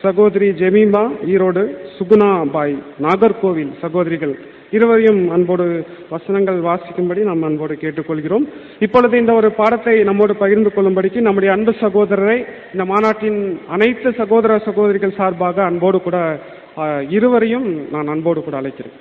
சகோதரி ஜெமீமா ஈரோடு, சுகுணா பாய் நாகர்கோவில் சகோதரிகள் இருவரையும் அன்போடு வசனங்கள் வாசிக்கும்படி நாம் அன்போடு கேட்டுக்கொள்கிறோம். இப்பொழுது இந்த ஒரு பாடத்தை நம்மோடு பகிர்ந்து கொள்ளும்படிக்கு நம்முடைய அன்பு சகோதரரை இந்த மாநாட்டின் அனைத்து சகோதர சகோதரிகள் சார்பாக அன்போடு கூட இருவரையும் நான் அன்போடு கூட அழைக்கிறேன்.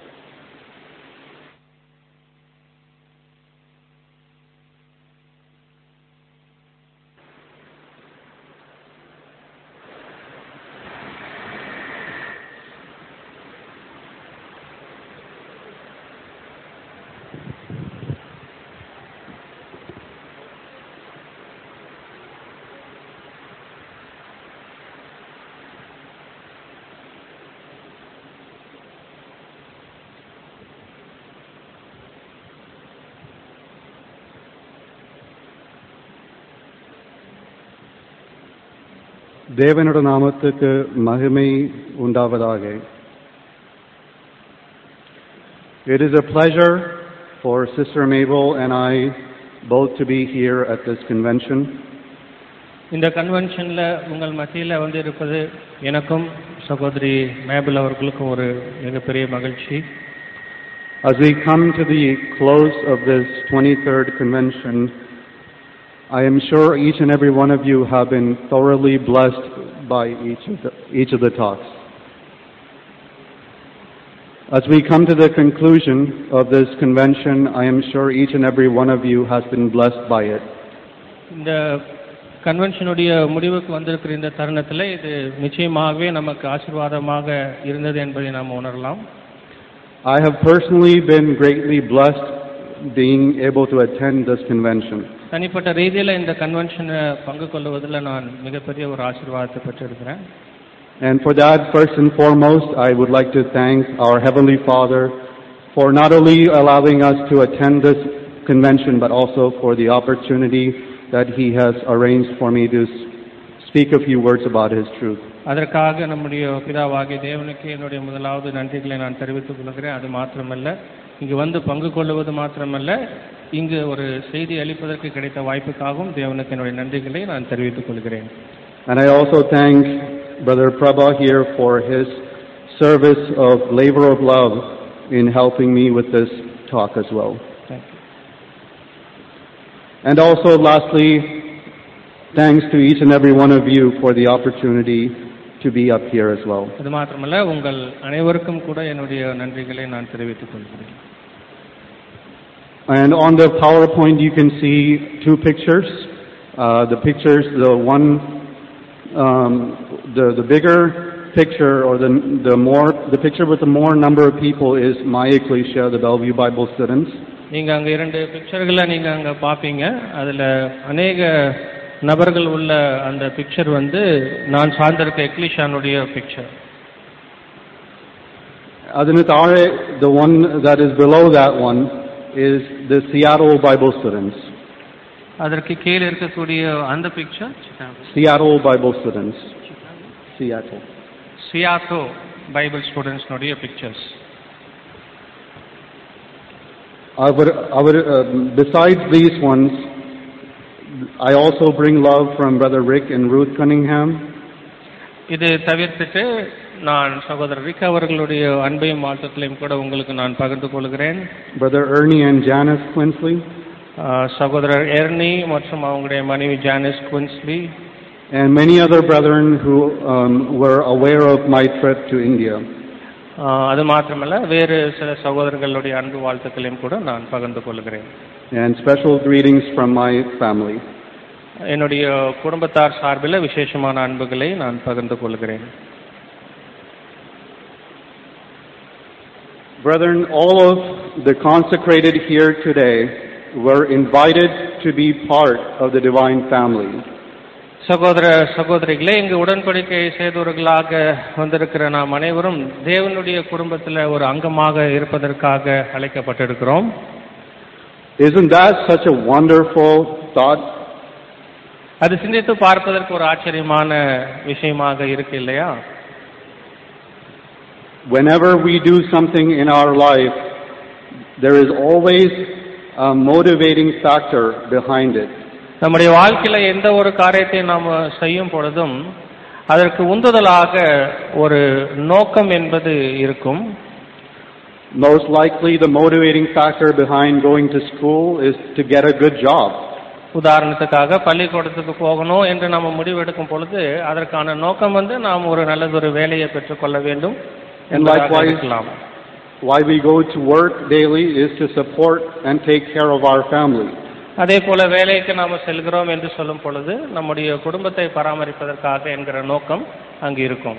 தேவனுடைய நாமத்துக்கு மகிமை உண்டாவதாக. It is a pleasure for Sister Mabel and I both to be here at this convention. இந்த கன்வென்ஷன்ல உங்கள் மத்தியில வந்து இருப்பது எனக்கும் சகோதரி மேபல் அவர்களுக்கும் ஒரு மிகப்பெரிய மகிழ்ச்சி. As we come to the close of this 23rd convention, I am sure each and every one of you have been thoroughly blessed by each of the talks. As we come to the conclusion of this convention, I am sure each and every one of you has been blessed by it. இந்த கன்வென்ஷனுடைய முடிவுக்கு வந்திருக்கிற இந்த தருணத்தில் இது நிச்சயமாகவே நமக்கு ஆசீர்வாதமாக இருந்தது என்பதை நாம் உணரலாம். I have personally been greatly blessed being able to attend this convention. தனிப்பட்ட ரீதியில் இந்த கன்வென்ஷனை பங்கு கொள்வதில் நான் மிகப்பெரிய ஒரு ஆசீர்வாதத்தை பெற்றிருக்கிறேன். And for that, first and foremost, I would like to thank our Heavenly Father for not only allowing us to attend this convention, but also for the opportunity that He has arranged for me to speak a few words about His truth. அதற்காக நம்முடைய பிதாவாகிய தேவனுக்கு என்னுடைய முதலாவது நன்றிகளை நான் தெரிவித்துக் கொள்கிறேன். அது மாத்திரமல்ல, இங்கு வந்து பங்கு கொள்வது மாத்திரமல்ல, இங்கு ஒரு செய்தி அளிப்பதற்கு கிடைத்த வாய்ப்புக்காகவும் தேவனுக்கு என்னுடைய நன்றிகளை நான் தெரிவித்துக் கொள்கிறேன். And I also thank Brother Prabha here for his service of labor of love in helping me with this talk as well. Thank you. And also lastly, thanks to each and every one of you for the opportunity to be up here as well. அது மாத்திரமல்ல, உங்கள் அனைவருக்கும் கூட என்னுடைய நன்றிகளை நான் தெரிவித்துக் கொள்கிறேன். And on the PowerPoint you can see two pictures. The bigger picture, or the picture with the more number of people is my ecclesia, the Bellevue Bible Students. நீங்க அங்க இரண்டு பிக்சர்களை நீங்க அங்க பாப்பீங்க. அதுல அநேக நபர்கள் உள்ள அந்த பிக்சர் வந்து நான் சார்ந்திருக்க எக்லிஷானுடைய picture. The one that is below that one is the Seattle Bible Students. அதற்கு கீழே இருக்கக்கூடிய அந்த picture Seattle Bible Students. Seattle Bible Students நோடைய pictures. Besides these ones, I also bring love from Brother Rick and Ruth Cunningham. இது தவிர்த்துட்டு நான் சகோதரர் rig அவர்களுடைய அன்பையும் வாழ்த்துக்களையும் கூட உங்களுக்கு நான் பகிர்ந்து கொள்கிறேன். Brother Ernie and Janice Quinsley. சகோதரர் எர்னி மற்றும் அவங்களுடைய மனைவி Janice Quinsley. And many other brethren who were aware of my trip to India. அது மாத்திரமல்ல, வேறு சில சகோதரர்களுடைய அன்பு வாழ்த்துக்களையும் கூட நான் பகிர்ந்து கொள்கிறேன். And special greetings from my family. என்னுடைய குடும்பத்தார் சார்பில் விசேஷமான அன்புகளை நான் பகிர்ந்து கொள்கிறேன். Brethren, all of the consecrated here today were invited to be part of the divine family. சகோதர சகோதரிகளே, இங்கு உடன்படிக்கை செய்தவர்களாக வந்திருக்கிற நாம் அனைவரும் தேவனுடைய குடும்பத்தில் ஒரு அங்கமாக இருப்பதற்காக அழைக்கப்பட்டிருக்கிறோம். Isn't that such a wonderful thought? அது சிந்தித்து பார்ப்பதற்கு ஒரு ஆச்சரியமான விஷயமாக இருக்கு இல்லையா? Whenever we do something in our life, there is always a motivating factor behind it. நம்முடைய வாழ்க்கையில எந்த ஒரு காரியத்தை நாம் செய்யும் பொழுதும் அதற்கு உந்துதலாக ஒரு நோக்கம் என்பது இருக்கும். Most likely the motivating factor behind going to school is to get a good job. உதாரணத்துக்காக பள்ளிக்கூடத்துக்கு போகணும் என்று நாம் முடிவெடுக்கும் பொழுது அதற்கான நோக்கம் நாம் ஒரு நல்லதொரு வேலையை பெற்றுக்கொள்ள வேண்டும். And likewise, why we go to work daily is to support and take care of our family. அதே போல வேலைக்கு நாம் செல்கிறோம் என்று சொல்லும் பொழுது நம்முடைய குடும்பத்தை பராமரிப்பதற்காக என்கிற நோக்கம் அங்கு இருக்கும்.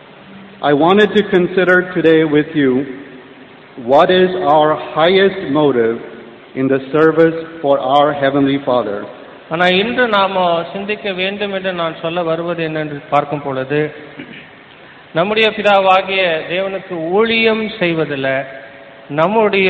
I wanted to consider today with you what is our highest motive in the service for our Heavenly Father. ஆனால் இன்று நாம் சிந்திக்க வேண்டும் என்று நான் சொல்ல வருவது என்னென்று பார்க்கும் பொழுது, நம்முடைய பிதாவாகிய தேவனுக்கு ஊழியம் செய்வதில் நம்முடைய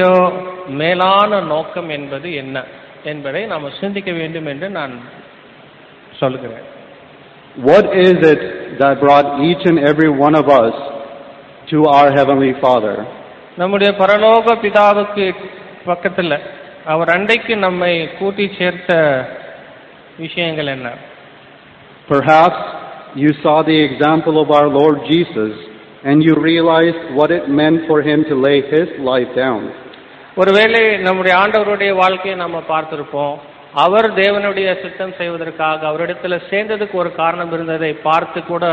மேலான நோக்கம் என்பது என்ன என்பதை நாம் சிந்திக்க வேண்டும் என்று நான் சொல்கிறேன். What is it that brought each and every one of us to our Heavenly Father? நம்முடைய பரலோக பிதாவுக்கு பக்கத்தில் அவர் அண்டைக்கு நம்மை கூட்டி சேர்த்த விஷயங்கள் என்ன? Perhaps you saw the example of our Lord Jesus and you realized what it meant for him to lay his life down. ஒருவேளை நம்முடைய ஆண்டவருடைய வாழ்க்கையை நம்ம பார்த்திருப்போம். அவர் தேவனுடைய சித்தம் செய்வதற்காக அவரிடத்துல சேர்ந்ததுக்கு ஒரு காரணம் இருந்ததை பார்த்து கூட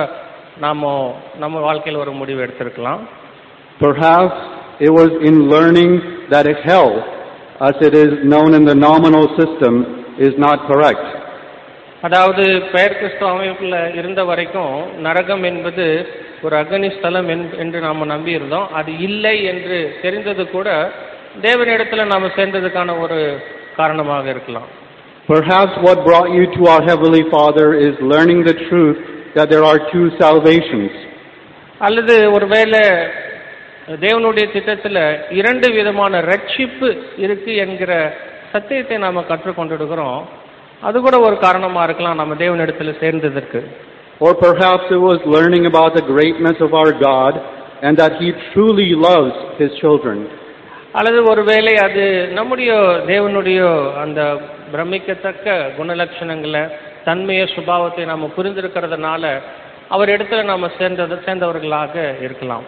நம்ம வாழ்க்கையில் ஒரு முடிவு எடுத்திருக்கலாம். Perhaps it was in learning that hell, as it is known in the nominal system, is not correct. அதாவது பெயர் கிறிஸ்துவ அமைப்புல இருந்த வரைக்கும் நரகம் என்பது ஒரு அக்னி ஸ்தலம் என்று நாம் நம்பி இருந்தோம். அது இல்லை என்று தெரிந்தது கூட தேவனிடத்துல நாம சேர்ந்ததுக்கான ஒரு காரணமாக இருக்கலாம். Perhaps what brought you to our Heavenly Father is learning the truth that there are two salvations. அல்லது ஒருவேளை தேவனுடைய திட்டத்துல இரண்டு விதமான ரட்சிப்பு இருக்கு என்கிற சத்தியத்தை நாம கற்றுக்கொண்டிருக்கிறோம். அது கூட ஒரு காரணமா இருக்கலாம் நம்ம தேவனிடத்துல சேர்ந்ததற்கு. Or perhaps it was learning about the greatness of our God and that He truly loves His children. அல்லது ஒருவேளை அது நம்முடைய தேவனுடைய அந்த பிரமிக்கத்தக்க குணலட்சணங்களை தன்மைய சுபாவத்தை நாம புரிந்திருக்கிறதுனால அவர் இடத்துல நாம சேர்ந்தவர்களாக இருக்கலாம்.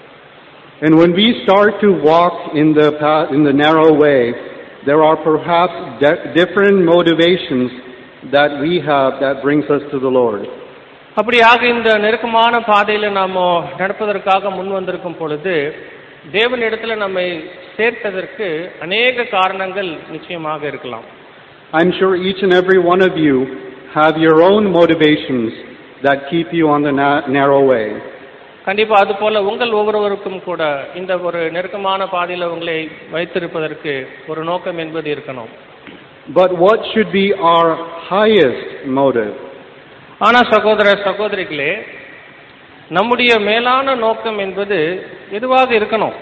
And when we start to walk in the path, in the narrow way, there are perhaps different motivations that we have that brings us to the Lord. அப்படியாக இந்த நெருக்கமான பாதையில நாம நடப்பதற்காக முன் வந்திருக்கும் பொழுது தேவனிடத்துல நம்மை சேர்த்ததற்கு அநேக காரணங்கள் நிச்சயமாக இருக்கலாம். I'm sure each and every one of you have your own motivations that keep you on the narrow way. கண்டிப்பா அது போல உங்கள் ஒவ்வொருவருக்கும் கூட இந்த ஒரு நெருக்கமான பாதையில உங்களை வைத்திருப்பதற்கு ஒரு நோக்கம் என்பது இருக்கணும். But what should be our highest motive? ஆனா சகோதர சகோதரிகளே, நம்முடைய மேலான நோக்கம் என்பது எதுவாக இருக்கணும்?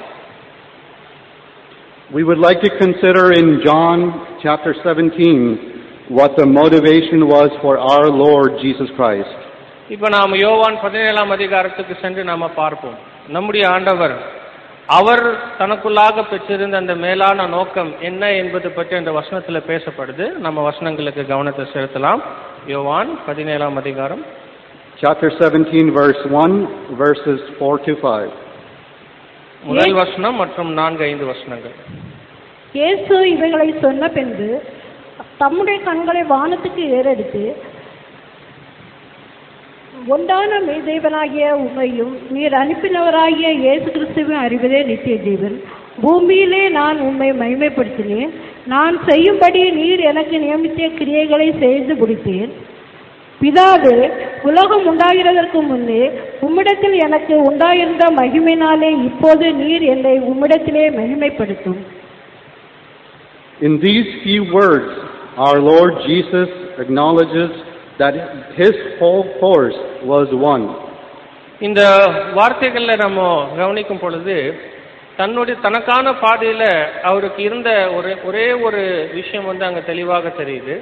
We would like to consider in John chapter 17 what the motivation was for our Lord Jesus Christ. இப்ப நாம் யோவான் 17ஆம் அதிகாரத்துக்கு சென்று நாம பார்ப்போம். நம்முடைய ஆண்டவர் அவர் தனக்குள்ளாக பெற்றிருந்த அந்த மேலான நோக்கம் என்ன என்பது பற்றி அந்த வசனத்துல பேசப்படுது. நம்ம வசனங்களுக்கு கவனத்தை செலுத்தலாம். யோவான் 17ஆம் அதிகாரம் Chapter 17 verse 1 verses 4 to 5. முதல் வசனம் மற்றும் 4-5 வசனங்கள். இயேசு இவைகளை சொன்ன பின்பு தம்முடைய கண்களை வானத்துக்கு ஏறெடுத்து, ஒன்றான மெய்தேவனாகிய உம்மையும் நீர் அனுப்பினவராகிய இயேசு கிறிஸ்துவின் அறிவதே நித்திய ஜீவன். பூமியிலே நான் உம்மை மகிமைப்படுத்தினேன். நான் செய்யும்படி நீர் எனக்கு நியமித்த கிரியைகளை செய்து முடித்தேன். பிதாவே, உலகம் உண்டாகிறதற்கு முன்னே உம்மிடத்தில் எனக்கு உண்டாயிருந்த மகிமையினாலே இப்போது நீர் என்னை உம்மிடத்திலே மகிமைப்படுத்தும். In these few words, our Lord Jesus acknowledges that His whole force was one. இந்த வார்த்தைகள்ல நம்ம கவனிக்கும் பொழுது தனக்கான பாதையில அவருக்கு இருந்த ஒரே ஒரு விஷயம் அங்க தெளிவாக தெரியுது.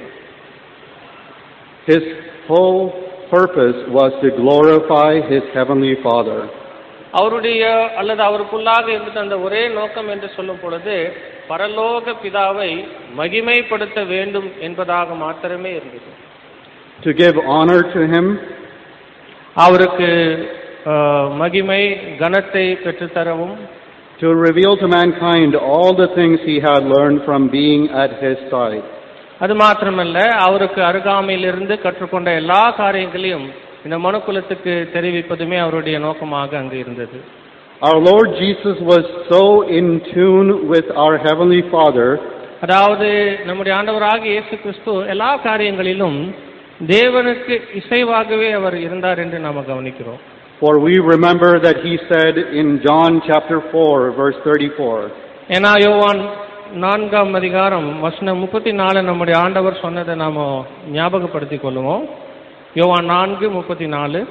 His whole purpose was to glorify His Heavenly Father. அவருடைய அல்லது அவருக்குள்ளாக இருந்த அந்த ஒரே நோக்கம் என்று சொல்லும் பொழுது பரலோக பிதாவை மகிமைப்படுத்த வேண்டும் என்பதாக மாத்திரமே இருந்தது. To give honor to Him. அவருக்கு மகிமை கனத்தை பெற்றுத்தரவும், to reveal to mankind all the things he had learned from being at his side. அது மாத்திரமல்ல, அவருக்கு அருகாமையிலிருந்து கற்றுக்கொண்ட எல்லா காரியங்களையும் இந்த மனுக்குலத்துக்கு தெரிவிப்பதுமே அவருடைய நோக்கமாக அங்கு இருந்தது. Our Lord Jesus was so in tune with our Heavenly Father, அதாவது நம்முடைய ஆண்டவராகிய இயேசு கிறிஸ்து எல்லா காரியங்களிலும் தேவனுக்கு இசைவாகவே அவர் இருந்தார் என்று நாம் கவனிக்கிறோம். for we remember that he said in John chapter 4 verse 34. ஏன்னா யோவான் 4ஆம் அதிகாரம் வசனம் 34 நம்முடைய ஆண்டவர் சொன்னதை நாம ஞாபகப்படுத்திக் கொள்ளுவோம். யோவான் 4:34.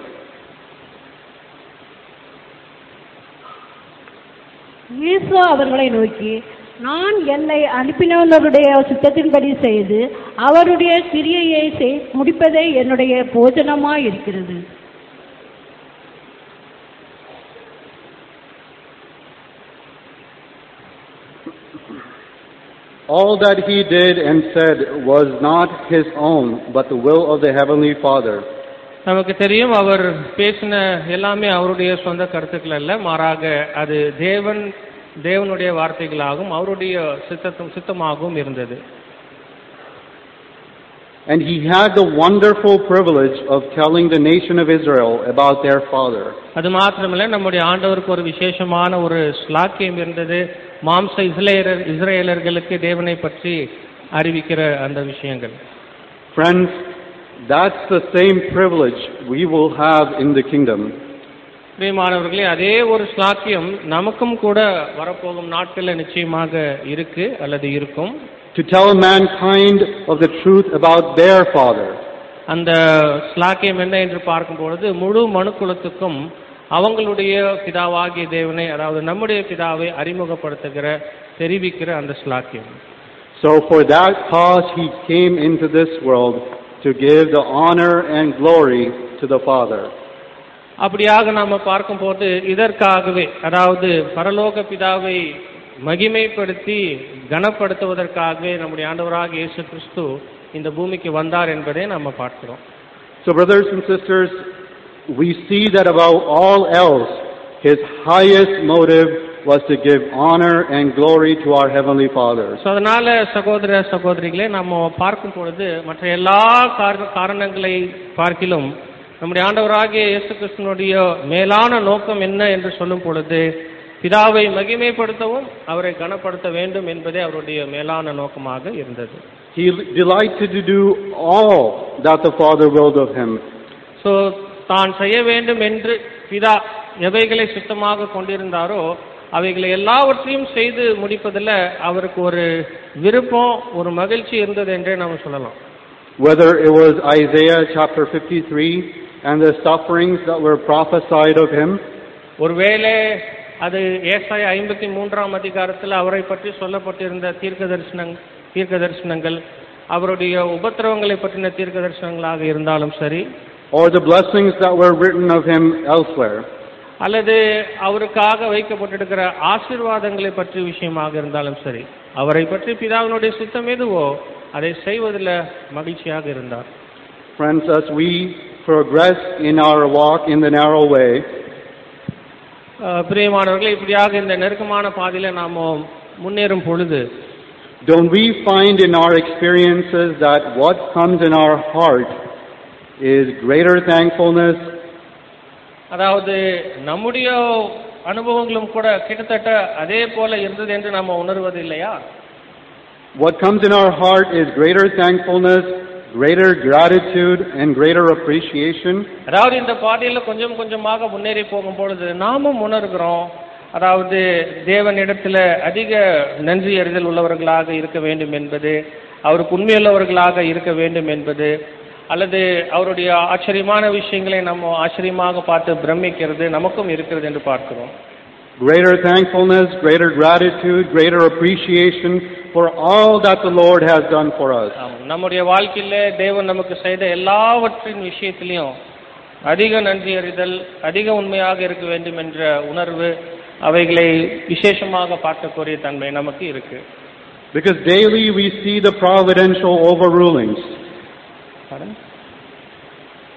இயேசு அவர்களை நோக்கி, நான் என்னை அனுப்பினவருடைய சித்தத்தின்படி செய்து அவருடைய கிரியையை முடிப்பதே என்னுடைய போஜனமாய் இருக்கிறது. All that he did and said was not his own, but the will of the Heavenly Father. நமக்கு தெரியும், அவர் பேசின எல்லாமே அவருடைய சொந்த கருத்துக்கள் அல்ல, மாறாக அது தேவனுடைய வார்த்தைகளாகவும் அவருடைய சித்தமாகவும் இருந்தது. And he had the wonderful privilege of telling the nation of Israel about their father. அது மாத்திரமல்ல, நம்முடைய ஆண்டவருக்கு ஒரு விசேஷமான ஒரு ஸ்லாக்கியம் இருந்தது. மாம்ச இஸ்ரேலர்களுக்கு தேவனை பற்றி அறிவிக்கிற அந்த விஷயங்கள். Friends, that's the same privilege we will have in the kingdom. பிரியமானவர்களே, அதே ஒரு ஸ்லாக்கியம் நமக்கும் கூட வரப்போகும் நாட்களில் நிச்சயமாக இருக்கு அல்லது இருக்கும். To tell mankind of the truth about their father. அந்த ஸ்லாக்கியம் என்ன என்று பார்க்கும் பொழுது முழு மனுக்குலத்துக்கும் அவங்களுடைய பிதாவாகிய தேவனை, அதாவது நம்முடைய பிதாவை அறிமுகப்படுத்துகிற தெரிவிக்கிற அந்த ஸ்லாக்கியம். So for that cause he came into this world to give the honor and glory to the Father. அப்படியாக நாம பார்க்கும்போது இதற்காகவே, அதாவது பரலோக பிதாவை மகிமைப்படுத்தி கனப்படுத்துவதற்காகவே நம்முடைய ஆண்டவராகிய இயேசு கிறிஸ்து இந்த பூமிக்கு வந்தார் என்பதை நம்ம பார்க்கிறோம். So brothers and sisters, we see that above all else, his highest motive was to give honor and glory to our Heavenly Father. So அதனால சகோதர சகோதரிகளே, நம்ம பார்க்கும் பொழுது மற்ற எல்லா காரணங்களை பார்க்கிலும் நம்முடைய ஆண்டவராகிய இயேசு கிறிஸ்துவினுடைய மேலான நோக்கம் என்ன என்று சொல்லும் பொழுது பிதாவை மகிமைப்படுத்தவும் அவரை கனப்படுத்த வேண்டும் என்பதே அவருடைய மேலான நோக்கமாக இருந்தது. He delighted to do all that the Father willed of him. So தான் செய்ய வேண்டும் என்று பிதா எவைகளை சுத்தமாக கொண்டிருந்தாரோ அவைகளை எல்லாவற்றையும் செய்து முடிப்பதில் அவருக்கு ஒரு விருப்பம், ஒரு மகிழ்ச்சி இருந்தது என்றே நாம் சொல்லலாம். Whether it was Isaiah chapter 53 and the sufferings that were prophesied of him, ஒருவேளை அது ஏசாயா 53ஆம் அதிகாரத்தில் அவரை பற்றி சொல்லப்பட்டிருந்த தீர்க்க தரிசனங்கள் அவருடைய உபத்திரவங்களை பற்றின தீர்க்க தரிசனங்களாக இருந்தாலும் சரி, or the blessings that were written of him elsewhere, அல்லது அவருக்காக வைக்கப்பட்டிருக்கிற ஆசீர்வாதங்களை பற்றி விஷயமாக இருந்தாலும் சரி, அவரை பற்றி பிதாவினுடைய சித்தம் எதுவோ அதை செய்வதில் மகிழ்ச்சியாக இருந்தார். Friends, as we progress in our walk in the narrow way, பிரியமானவர்களே, இப்படியாக இந்த நெருக்கமான பாதையில நாம முன்னேறும் பொழுது don't we find in our experiences that what comes in our heart is greater thankfulness? அதாவது நம்முடைய அனுபவங்களும் கூட கிட்டத்தட்ட அதே போல இருந்தது என்று நாம உணர்வது இல்லையா? What comes in our heart is greater thankfulness, greater gratitude and greater appreciation. அதாவது இந்த பாதையில கொஞ்சம் கொஞ்சமாக முன்னேறி போகும் பொழுது நாமும் உணர்கிறோம், அதாவது தேவனிடத்துல அதிக நன்றி அறிதல் உள்ளவர்களாக இருக்க வேண்டும் என்பது, அவருக்கு உண்மையுள்ளவர்களாக இருக்க வேண்டும் என்பது, அல்லது அவருடைய ஆச்சரியமான விஷயங்களை நம்ம ஆச்சரியமாக பார்த்து பிரமிக்கிறது நமக்கும் இருக்கிறது என்று பார்க்கிறோம். Greater thankfulness, greater gratitude, greater appreciation for all that the Lord has done for us. நம்முடைய வாழ்க்கையில தேவன் நமக்கு செய்த எல்லாவற்றின் விஷயத்திலையும் அதிக நன்றி அறிதல், அதிக உண்மையாக இருக்க வேண்டும் என்ற உணர்வு, அவைகளை விசேஷமாக பார்க்கக்கூடிய தன்மை நமக்கு இருக்கு. Because daily we see the providential overrulings.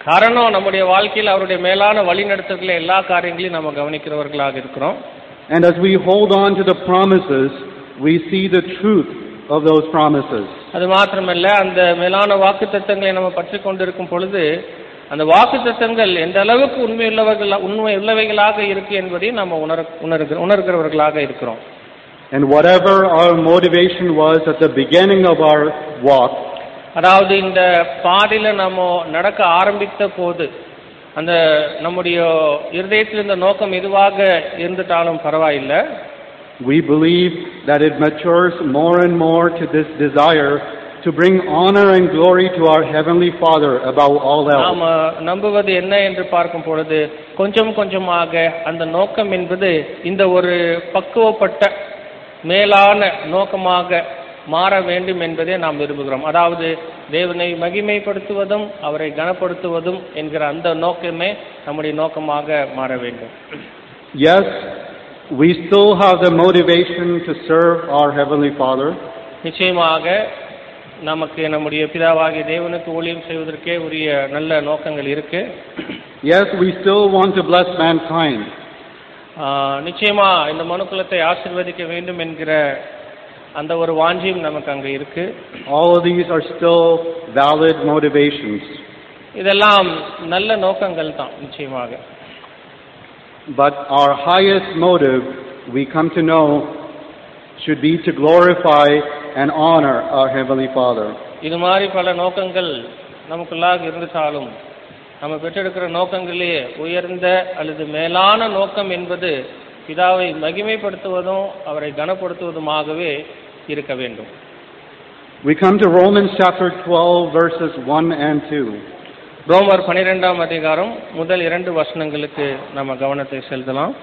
காரணம் நம்முடைய வாழ்க்கையில் அவருடைய மேலான வழிநடத்துதல எல்லா காரியங்களையும் நம்ம கவனிக்கிறவர்களாக இருக்கிறோம். And as we hold on to the promises, we see the truth of those promises. அது மாத்திரமல்ல, அந்த மேலான வாக்குத்தத்தங்களை நம்ம பற்றி கொண்டிருக்கும் பொழுது அந்த வாக்குத்தத்தங்கள் எந்த அளவுக்கு உண்மை உள்ளவைகளாக இருக்கு என்பதை நம்ம உணர்கிறவர்களாக இருக்கிறோம். And whatever our motivation was at the beginning of our walk, அதாவது இந்த பாதையில நம்ம நடக்க ஆரம்பித்த போது அந்த நம்முடைய இருதயத்தில் இருந்த நோக்கம் எதுவாக இருந்துட்டாலும் பரவாயில்லை, we believe that it matures more and more to this desire to bring honor and glory to our Heavenly Father above all else. நாம நம்புவது என்ன என்று பார்க்கும் பொழுது கொஞ்சம் கொஞ்சமாக அந்த நோக்கம் என்பது இந்த ஒரு பக்குவப்பட்ட மேலான நோக்கமாக மாற வேண்டும் என்பதை நாம் விரும்புகிறோம். அதாவது தேவனை மகிமைப்படுத்துவதும் அவரை கனப்படுத்துவதும் என்கிற அந்த நோக்கமே நம்முடைய நோக்கமாக மாற வேண்டும். Yes, we still have the motivation to serve our Heavenly Father. நிச்சயமாக நமக்கு நம்முடைய பிதாவாகிய தேவனுக்கு ஊழியம் செய்வதற்கே உரிய நல்ல நோக்கங்கள் இருக்கு. Yes, we still want to bless mankind. நிச்சயமா இந்த மனுக்குலத்தை ஆசீர்வதிக்க வேண்டும் என்கிற அந்த ஒரு வாஞ்சியும் நமக்கு அங்க இருக்கு. All of these are still valid motivations. இதெல்லாம் நல்ல நோக்கங்கள் தான் நிச்சயமாக. But our highest motive, we come to know, should be to glorify and honor our Heavenly Father. இது மாதிரி பல நோக்கங்கள் நமக்குள்ளாக இருந்தாலும் நம்ம பெற்றெடுக்கிற நோக்கங்களே உயர்ந்த அல்லது மேலான நோக்கம் என்பது பிதாவை மகிமைப்படுத்துவதும் அவரை கனப்படுத்துவதுமாகவே இருக்க வேண்டும். We come to Romans chapter 12 verses 1 and 2. ரோமர் 12ஆம் அதிகாரம் முதல் 2 வசனங்களுக்கு நம்ம கவனத்தை செலுத்தலாம்.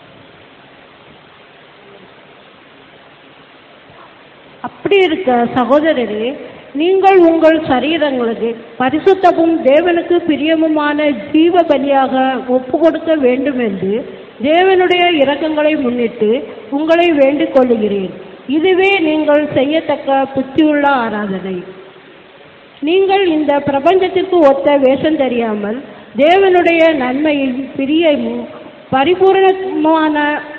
அப்படி இருக்க சகோதரரே, நீங்கள் உங்கள் சரீரங்களுக்கு பரிசுத்தமும் தேவனுக்கு பிரியமுமான ஜீவ பலியாக ஒப்பு கொடுக்க வேண்டும் என்று தேவனுடைய இரக்கங்களை முன்னிட்டு உங்களை வேண்டிக் கொள்ளுகிறேன். இதுவே நீங்கள் செய்யத்தக்க புத்தியுள்ள ஆராதனை. நீங்கள் இந்த பிரபஞ்சத்திற்கு ஒத்த வேஷம் தெரியாமல் தேவனுடைய நன்மையும் பிரியமும் பரிபூரணமான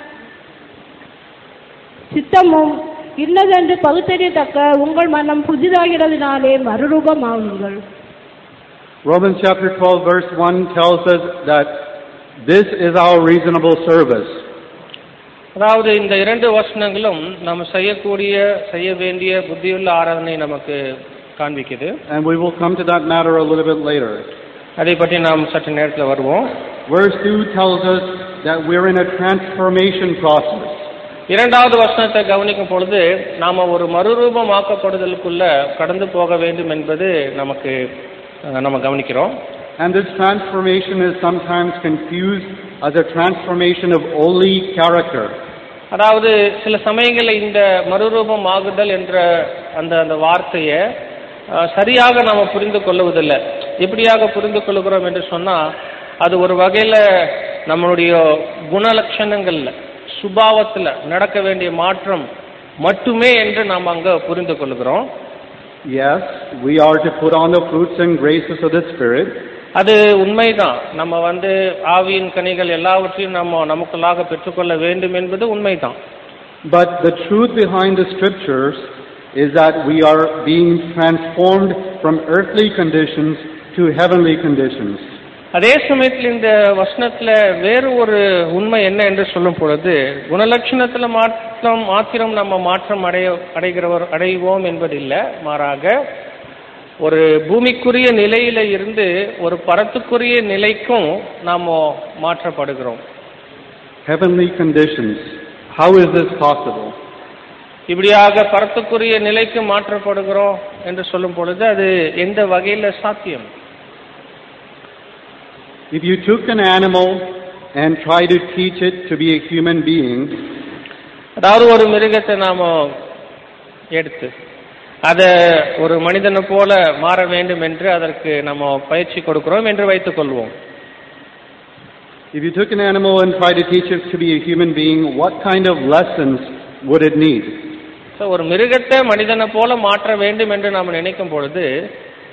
சித்தமும் இன்னதென்று பகுத்தறியத்தக்க உங்கள் மனம் புதிதாகிறதுனாலே மறுரூபமாகுங்கள். Romans chapter 12 verse 1 tells us that this is our reasonable service. அதாவது இந்த 2 வசனங்களும் நாம் செய்ய வேண்டிய புத்தியுள்ள ஆராதனை நமக்கு காண்பிக்குது. And we will come to that matter a little bit later. அதை பற்றி நாம் சற்று நேரத்தில் வருவோம். Verse 2 tells us that we're in a transformation process. 2வது வசனத்தை கவனிக்கும் பொழுது நாம ஒரு மறுரூபமாக்கப்படுதலுக்குள்ள கடந்து போக வேண்டும் என்பது நம்ம கவனிக்கிறோம். And this transformation is sometimes confused as a transformation of holy character. அதாவது சில சமயங்களில் இந்த மறுரூபம் ஆகுதல் என்ற அந்த வார்த்தையை சரியாக நாம புரிந்து கொள்வதில்லை. எப்படியாக புரிந்து கொள்கிறோம் என்று சொன்னா, அது ஒரு வகையில நம்மளுடைய குணலட்சணங்கள்ல சுபாவத்துல நடக்க வேண்டிய மாற்றம் மட்டுமே என்று நாம் அங்க புரிந்து கொள்கிறோம். Yes, we are to put on the fruits and graces of the Spirit. அது உண்மைதான். நம்ம ஆவியின் கனிகள் எல்லாவற்றையும் நமக்குள்ளாக பெற்றுக்கொள்ள வேண்டும் என்பது உண்மைதான். But the truth behind the scriptures is that we are being transformed from earthly conditions to heavenly conditions. அதே சமயத்தில் இந்த வசனத்துல வேறு ஒரு உண்மை என்ன என்று சொல்லும் பொழுது, குணலட்சணத்துல மாத்திரம் நம்ம மாற்றம் அடைவோம் என்பதில்லை. மாறாக ஒரு பூமிக்குரிய நிலையில இருந்து ஒரு பரத்துக்குரிய நிலைக்கும் நாம மாற்றப்படுகிறோம். Heavenly conditions. How is this possible? இப்படியாக பரத்துக்குரிய நிலைக்கு மாற்றப்படுகிறோம் என்று சொல்லும் பொழுது அது எந்த வகையில சாத்தியம்? If you took an animal and try to teach it to be a human being, அதாவது ஒரு மிருகத்தை நாம எடுத்து அத ஒரு மனிதனை போல மாற வேண்டும் என்று அதற்கு நம்ம பயிற்சி கொடுக்கிறோம் என்று வைத்துக் கொள்வோம். If you took an animal and tried to teach it to be a human being, what kind of lessons would it need? ஒரு மிருகத்தை மனிதனை போல மாற்ற வேண்டும் என்று நாம் நினைக்கும் பொழுது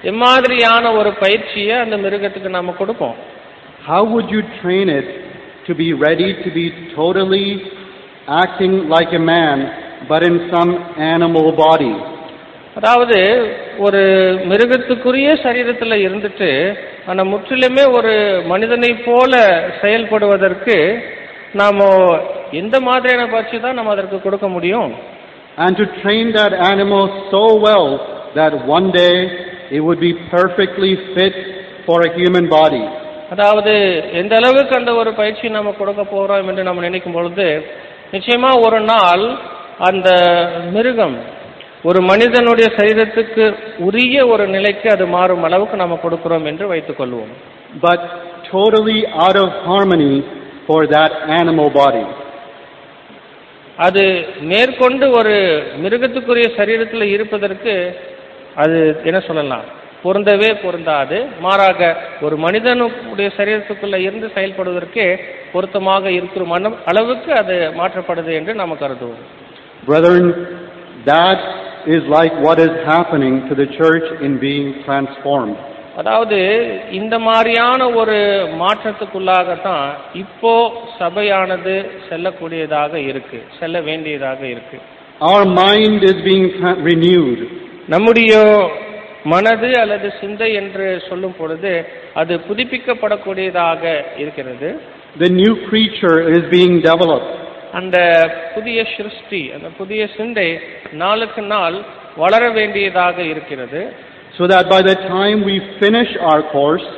எம்மாதிரியான ஒரு பயிற்சியை அந்த மிருகத்துக்கு நம்ம கொடுப்போம்? How would you train it to be ready to be totally acting like a man, but in some animal body? அதாவது ஒரு மிருகத்துக்குரிய சரீரத்தில் இருந்துட்டு ஆனா முற்றிலுமே ஒரு மனிதனை போல செயல்படுவதற்கு நாம எந்த மாதிரியான பயிற்சி தான் நம்ம அதற்கு கொடுக்க முடியும்? And to train that animal so well that one day it would be perfectly fit for a human body. அதாவது எந்த அளவுக்கு அந்த ஒரு பயிற்சி நம்ம கொடுக்க போறோம் என்று நம்ம நினைக்கும் பொழுது நிச்சயமா ஒரு நாள் அந்த மிருகம் ஒரு மனிதனுடைய சரீரத்துக்கு உரிய ஒரு நிலைக்கு அது மாறும் அளவுக்கு நம்ம கொடுக்கிறோம் என்று வைத்துக் கொள்வோம். But totally out of harmony for that animal body. அது மேற்கொண்டு ஒரு மிருகத்துக்குரிய சரீரத்தில் இருப்பதற்கு அது என்ன சொல்லலாம், பொருந்தவே பொருந்தாது. மாறாக ஒரு மனிதனுடைய சரீரத்துக்குள்ள இருந்து செயல்படுவதற்கு பொருத்தமாக இருக்கிற அளவுக்கு அது மாற்றப்படுது என்று நாம் கருதுவோம். Brethren, that is like what is happening to the church in being transformed. அதாவது இந்த மாதிரியான ஒரு மாற்றத்துக்குள்ளாகத்தான் இப்போ சபையானது செல்லக்கூடியதாக இருக்கு, செல்ல வேண்டியதாக இருக்கு. Our mind is being renewed. நம்முடைய மனது அல்லது சிந்தை என்று சொல்லும் பொழுது அது புதுப்பிக்கப்படக்கூடியதாக இருக்கிறது. The new creature is being developed. அந்த புதிய சிருஷ்டி, அந்த புதிய சிந்தை நாளுக்கு நாள் வளர வேண்டியதாக இருக்கிறது. So that by the time we finish our course,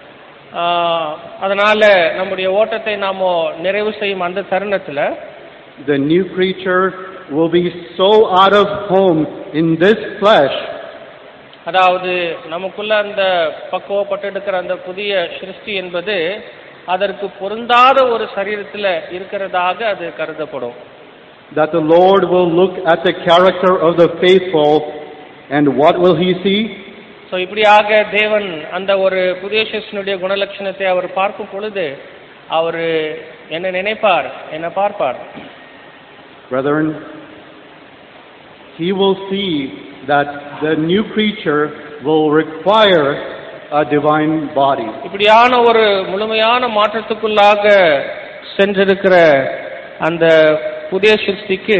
அதனால நம்முடைய ஓட்டத்தை நாம நிறைவு செய்யும் அந்த தருணத்துல the new creature will be so out of home in this flesh. அதாவது நமக்குள்ள அந்த பக்குவப்பட்டு இருக்கிற அந்த புதிய சிருஷ்டி என்பது அதற்கு பொருந்தாத ஒரு சரீரத்துல இருக்கிறதாக அது கருதப்படும். That the Lord will look at the character of the faithful, and what will he see? So இப்படியாக தேவன் அந்த ஒரு புதிய சிருஷ்டியினுடைய குணலட்சணத்தை அவர் பார்க்கும் பொழுது அவர் என்ன நினைப்பார், என்ன பார்ப்பார்? Brethren, he will see that the new creature will require a divine body. இப்படியான ஒரு முழுமையான மாற்றத்துக்குள்ளாக சென்றிருக்கிற அந்த புதிய சிருஷ்டிக்கு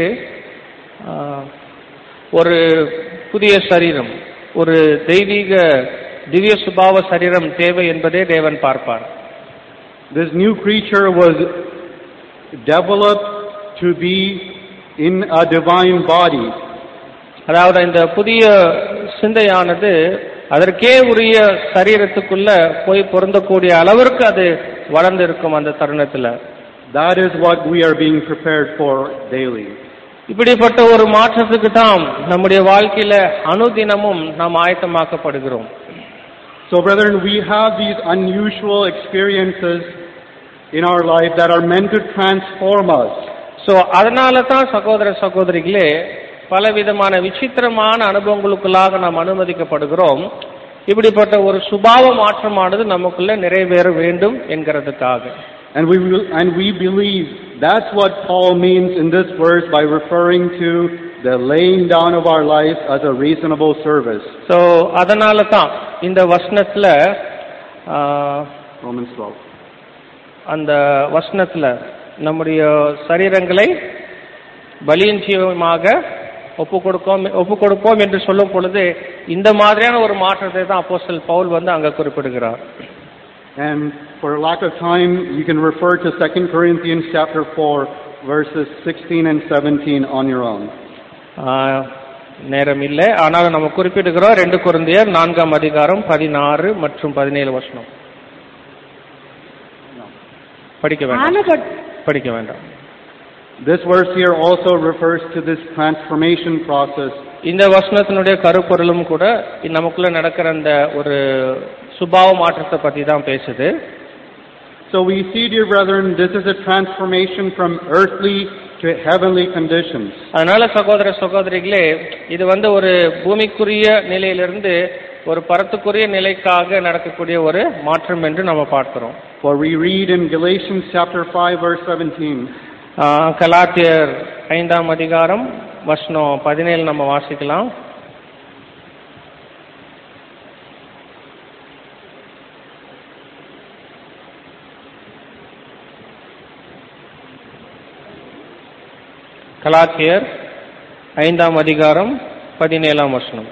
ஒரு புதிய சரீரம், ஒரு தெய்வீக திவ்ய சுபாவ சரீரம் தேவை என்பதே தேவன் பார்ப்பார். This new creature was developed to be in a divine body. அதாவது இந்த புதிய சிந்தையானது அதற்கே உரிய சரீரத்துக்குள்ள போய் பொருந்தக்கூடிய அளவிற்கு அது வளர்ந்திருக்கும் அந்த தருணத்துல. That is what we are being prepared for daily. இப்படிப்பட்ட ஒரு மாற்றத்துக்கு தான் நம்முடைய வாழ்க்கையில அனுதினமும் நாம் ஆயத்தமாக்கப்படுகிறோம். So brethren, we have these unusual experiences in our life that are meant to transform us. So அதனால தான் சகோதர சகோதரிகளே பலவிதமான விசித்திரமான அனுபவங்களுக்குள்ளாக நாம் அனுமதிக்கப்படுகிறோம். இப்படிப்பட்ட ஒரு சுபாவ மாற்றமானது நமக்குள்ள நிறைவேற வேண்டும் என்கிறதுக்காக. And we believe that's what Paul means in this verse by referring to the laying down of our life as a reasonable service. So அதனால தான் இந்த வசனத்துல Romans 12. அந்த வசனத்துல நம்முடைய சரீரங்களை பலியின் ஜீவமாக ஒப்பு கொடுப்போம் என்று சொல்லும் பொழுது இந்த மாதிரியான ஒரு மாற்றத்தை தான் அப்போஸ்தலன் பவுல் அங்க குறிப்பிடுகிறார். And for lack of time, you can refer to 2 Corinthians chapter 4 verses 16 and 17 on your own. நேரம் இல்லை, ஆனால் நம்ம குறிப்பிடுகிறோம் 2 கொரிந்தியர் 4ஆம் அதிகாரம் 16 மற்றும் 17 வசனம். படிக்க வேண்டாம். This verse here also refers to this transformation process. இந்த வசனத்தினுடைய கருப்பொருளும் கூட நமக்குள்ள நடக்கிற அந்த ஒரு சுபாவ மாற்றத்தை பத்தி தான் பேசுது. So we see, dear brethren, this is a transformation from earthly to heavenly conditions. அதனால சகோதர சகோதரிகளே இது ஒரு பூமிக்குரிய நிலையிலிருந்து ஒரு பரத்துக்குரிய நிலைக்காக நடக்கக்கூடிய ஒரு மாற்றம் என்று நம்ம பார்க்கிறோம். For we read in Galatians chapter 5 verse 17. கலாத்தியர் 5ஆம் அதிகாரம் வசனம் 17 நம்ம வாசிக்கலாம். கலாத்தியர் 5ஆம் அதிகாரம் 17ஆம் வசனம்.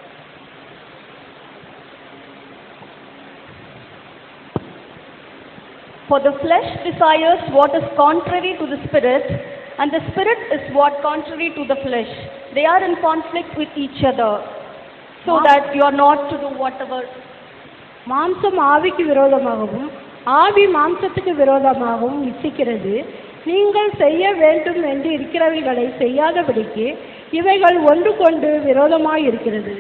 For the flesh desires what is contrary to the spirit, and the spirit is what contrary to the flesh. They are in conflict with each other, so that you are not to do whatever. மாம்சம் ஆவிக்கு விரோதமாகவும் ஆவி மாம்சத்துக்கு விரோதமாகவும் இச்சிக்கிறது. நீங்கள் செய்ய வேண்டும் என்று இருக்கிறவைகளை செய்யாதபடிக்கு இவைகள் ஒன்றுக்கொண்டு விரோதமாய் இருக்கிறது.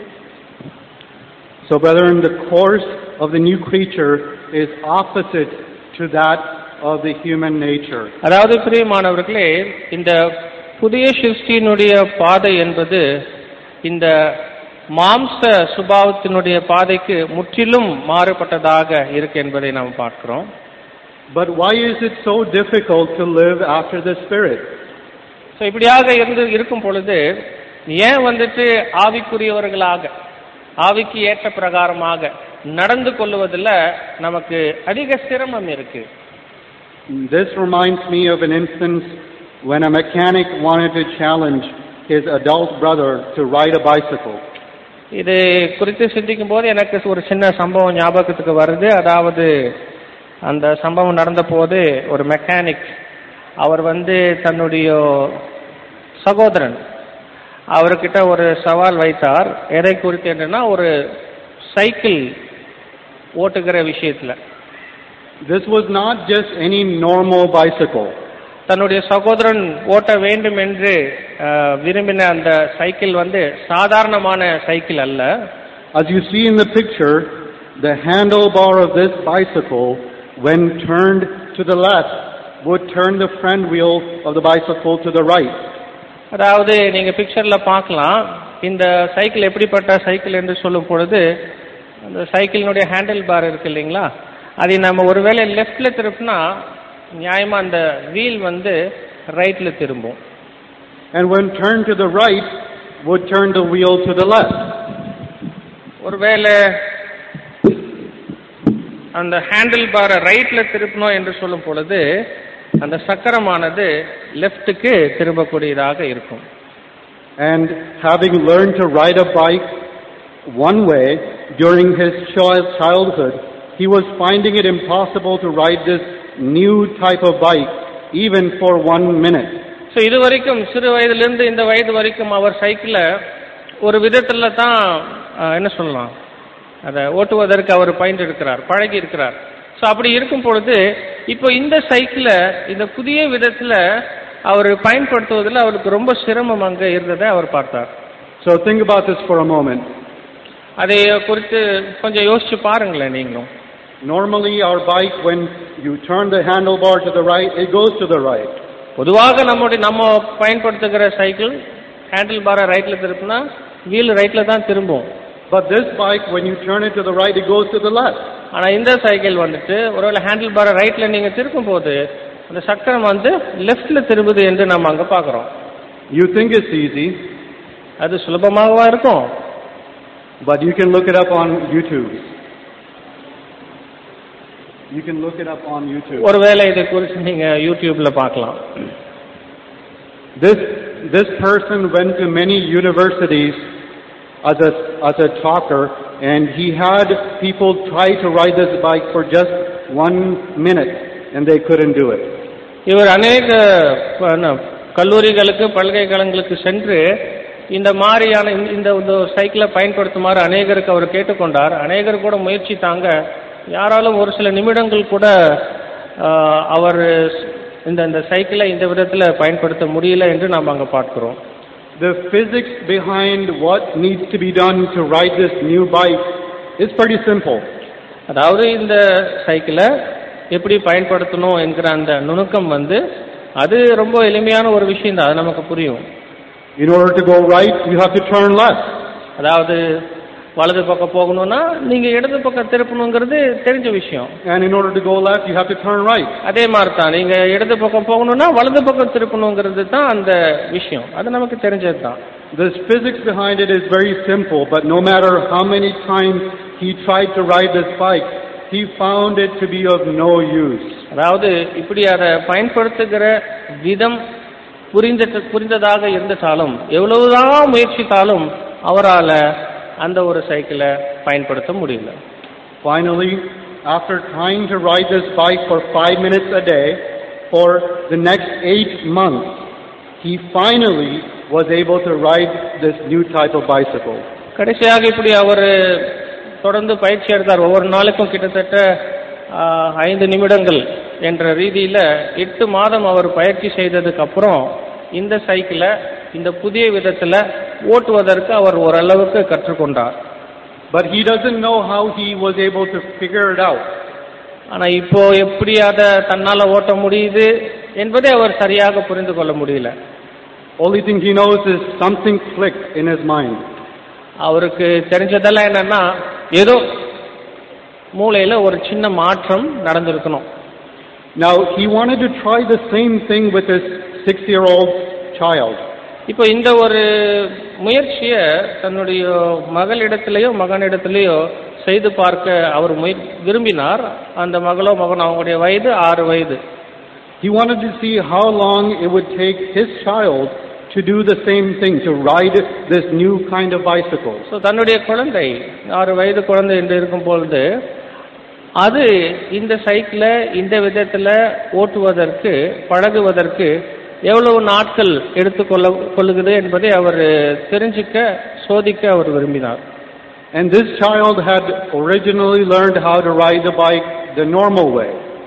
So brethren, the course of the new creature is opposite to that of the human nature. அதாவது பிரியமானவர்களே, இந்த புதிய சிருஷ்டியினுடைய பாதை என்பது இந்த மாம்ச சுபாவத்தினுடைய பாதைக்கு முற்றிலும் மாறுபட்டதாக இருக்கு என்பதை நாம் பார்க்கிறோம். But why is it so difficult to live after the Spirit? So இப்படியாக இருக்கும் பொழுது ஏன் ஆவிக்குரியவர்களாக ஆவிக்கு ஏற்ற பிரகாரமாக நடந்து கொள்வதில் நமக்கு அதிக சிரமம் இருக்கு. This reminds me of an instance when a mechanic wanted to challenge his adult brother to ride a bicycle. இது குறித்து சிந்திக்கும் போது எனக்கு ஒரு சின்ன சம்பவம் ஞாபகத்துக்கு வருது. அதாவது அந்த சம்பவம் நடந்த போது ஒரு மெக்கானிக் அவர் தன்னுடைய சகோதரன் அவர்கிட்ட ஒரு சவால் வைத்தார். எதை குறித்து என்னன்னா, ஒரு சைக்கிள் ஓட்டுகிற விஷயத்துல. This was not just any normal bicycle. தன்னுடைய சகோதரன் ஓட்ட வேண்டும் என்று விரும்பின அந்த சைக்கிள் சாதாரணமான சைக்கிள் அல்ல. As you see in the picture, the handlebar of this bicycle, when turned to the left, would turn the front wheel of the bicycle to the right. அதாவது நீங்க பிக்சர்ல பார்க்கலாம், இந்த சைக்கிள் எப்படிப்பட்ட சைக்கிள் என்று சொல்லும் பொழுது அந்த சைக்கிளினுடைய ஹேண்டில் பார் இருக்கு இல்லைங்களா, அதை நம்ம ஒருவேளை லெஃப்ட்ல திருப்பினா நியாயமா அந்த வீல் ரைட்ல திரும்பும். And when turned to the right, would turn the wheel to the left. ஒருவேளை அந்த ஹேண்டில் பாரை ரைட்ல திருப்பணும் என்று சொல்லும் பொழுது அந்த சக்கரமானது லெஃப்ட்டுக்கு திரும்பக்கூடியதாக இருக்கும். And having learned to ride a bike one way during his childhood, he was finding it impossible to ride this new type of bike even for 1 minute. So இதுவரைக்கும் சிறு வயதிலிருந்து இந்த வயது வரைக்கும் அவர் சைக்கிள ஒரு விதத்துல தான் என்ன சொல்லலாம், அதை ஓட்டுவதற்கு அவர் பயின்று இருக்கிறார், பழகி இருக்கிறார். ஸோ அப்படி இருக்கும் பொழுது இப்போ இந்த சைக்கிளை இந்த புதிய விதத்துல அவர் பயன்படுத்துவதில் அவருக்கு ரொம்ப சிரமம் அங்கே இருந்ததை அவர் பார்த்தார். So think about this for a moment. அதை குறித்து கொஞ்சம் யோசிச்சு பாருங்களேன் நீங்களும். Normally our bike, when you turn the handlebar to the right, it goes to the right. பொதுவாக நம்ம பயன்படுத்துகிற சைக்கிள் ஹேண்டில் பாரை ரைட்ல திருப்பினா வீல் ரைட்ல தான் திரும்பும். But this bike, when you turn it to the right, it goes to the left. ஆனா இந்த சைக்கிள் ஒருவேளை ஹேண்டில் பாரை ரைட்ல நீங்க திருப்பும் போது அந்த சக்கரம் லெஃப்ட்ல திரும்புது என்று நம்ம அங்க பாக்குறோம். You think it's easy, அது சுலபமாகவா இருக்கும்? but you can look it up on YouTube. You can look it up on YouTube. ஒருவேளை இதை குறித்து நீங்க யூடியூப்ல பார்க்கலாம். This person went to many universities as a talker, and he had people try to ride this bike for just 1 minute, and they couldn't do it. இவர் அநேக கல்லூரிகளுக்கு பல்கலைக்கழகங்களுக்கு சென்று இந்த மாதிரியான இந்த சைக்கிளை பயன்படுத்துமாறு அநேகருக்கு அவர் கேட்டுக்கொண்டார். அநேகர் கூட முயற்சித்தாங்க. யாராலும் ஒரு சில நிமிடங்கள் கூட அவர் இந்த சைக்கிளை இந்த விதத்தில் பயன்படுத்த முடியல என்று நாம் அங்கே பார்க்கிறோம். The physics behind what needs to be done to ride this new bike is pretty simple. அதாவது இந்த சைக்கிளை எப்படி பயன்படுத்தணும் என்கிற அந்த நுணுக்கம் அது ரொம்ப எளிமையான ஒரு விஷயம் தான், அது நமக்கு புரியும். In order to go right, you have to turn left. அதாவது வலது பக்கம் போகணும்னா நீங்க இடது பக்கம் திருப்பணுங்கிறது தெரிஞ்ச விஷயம். And in order to go left, you have to turn right. அதே மாதிரி தான் நீங்க இடது பக்கம் போகணும்னா வலது பக்கம் திருப்பணுங்கிறது தான் அந்த விஷயம், அது நமக்கு தெரிஞ்சது தான். This physics behind it is very simple, but no matter how many times he tried to ride this bike, he found it to be of no use. அதாவது இப்படி அதை பயன்படுத்துகிற விதம் புரிந்ததாக இருந்துட்டாலும் எவ்வளவுதான் முயற்சித்தாலும் அவரால் அந்த ஒரு சைக்கிளை பயன்படுத்த முடியல. Finally, after trying to ride this bike for 5 minutes a day for the next 8 months, he finally was able to ride this new type of bicycle. கடைசியாக இப்படி அவர் தொடர்ந்து பயிற்சி எடுத்தார். ஒவ்வொரு நாளுக்கும் கிட்டத்தட்ட 5 நிமிடங்கள் என்ற ரீதியில் 8 மாதம் அவர் பயிற்சி செய்ததுக்கு அப்புறம் இந்த சைக்கிளை இந்த புதிய விதத்தில் ஓட்டுவதற்கு அவர் ஓரளவுக்கு கற்றுக்கொண்டார். But he doesn't know how he was able to figure it out. ஆனால் இப்போ எப்படி அதை தன்னால் ஓட்ட முடியுது என்பதை அவர் சரியாக புரிந்து கொள்ள முடியல. Only thing he knows is something clicked in his mind. அவருக்கு தெரிஞ்சதெல்லாம் என்னன்னா ஏதோ மூளையில் ஒரு சின்ன மாற்றம் நடந்திருக்கணும். Now he wanted to try the same thing with his 6-year-old child. இப்போ இந்த ஒரு முயற்சியை தன்னுடைய மகளிடத்திலேயோ மகனிடத்திலேயோ செய்து பார்க்க அவர் விரும்பினார். அந்த மகளோ மகனோ அவங்களுடைய வயது 6 வயது. He wanted to see how long it would take his child to do the same thing, to ride this new kind of bicycle. So தன்னுடைய குழந்தை 6 வயது குழந்தை என்று இருக்கும் பொழுது அது இந்த சைக்கிளை இந்த விதத்தில் ஓட்டுவதற்கு பழகுவதற்கு எவ்வளவு நாட்கள் கொள்ளுகிறது என்பதை அவர் தெரிஞ்சுக்க சோதிக்க அவர் விரும்பினார். And this child had originally learned how to ride the bike the normal way.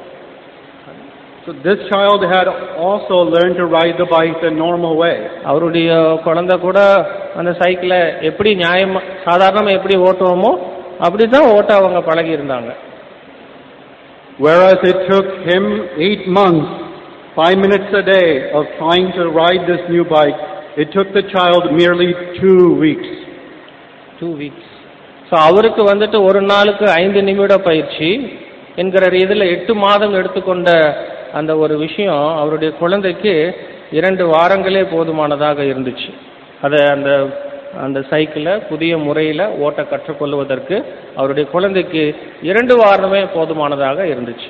So this child had also learned to ride the bike the normal way. அவருடைய குழந்தை கூட அந்த சைக்கிளை எப்படி சாதாரணமாக எப்படி ஓட்டுவோமோ அப்படிதான் ஓட்ட அவங்க பழகி இருந்தாங்க. Whereas it took him 8 months, 5 minutes a day of trying to ride this new bike, it took the child merely 2 weeks. 2 weeks. So அவருக்கு வந்துட்டு ஒரு நாளுக்கு 5 நிமிட பயிற்சி என்கிற ரீதியில் 8 மாதம் எடுத்துக்கொண்ட அந்த ஒரு விஷயம் அவருடைய குழந்தைக்கு 2 வாரங்களே போதுமானதாக இருந்துச்சு. அதை அந்த சைக்கிளை புதிய முறையில் ஓட்ட கற்றுக்கொள்வதற்கு அவருடைய குழந்தைக்கு 2 வாரமே போதுமானதாக இருந்துச்சு.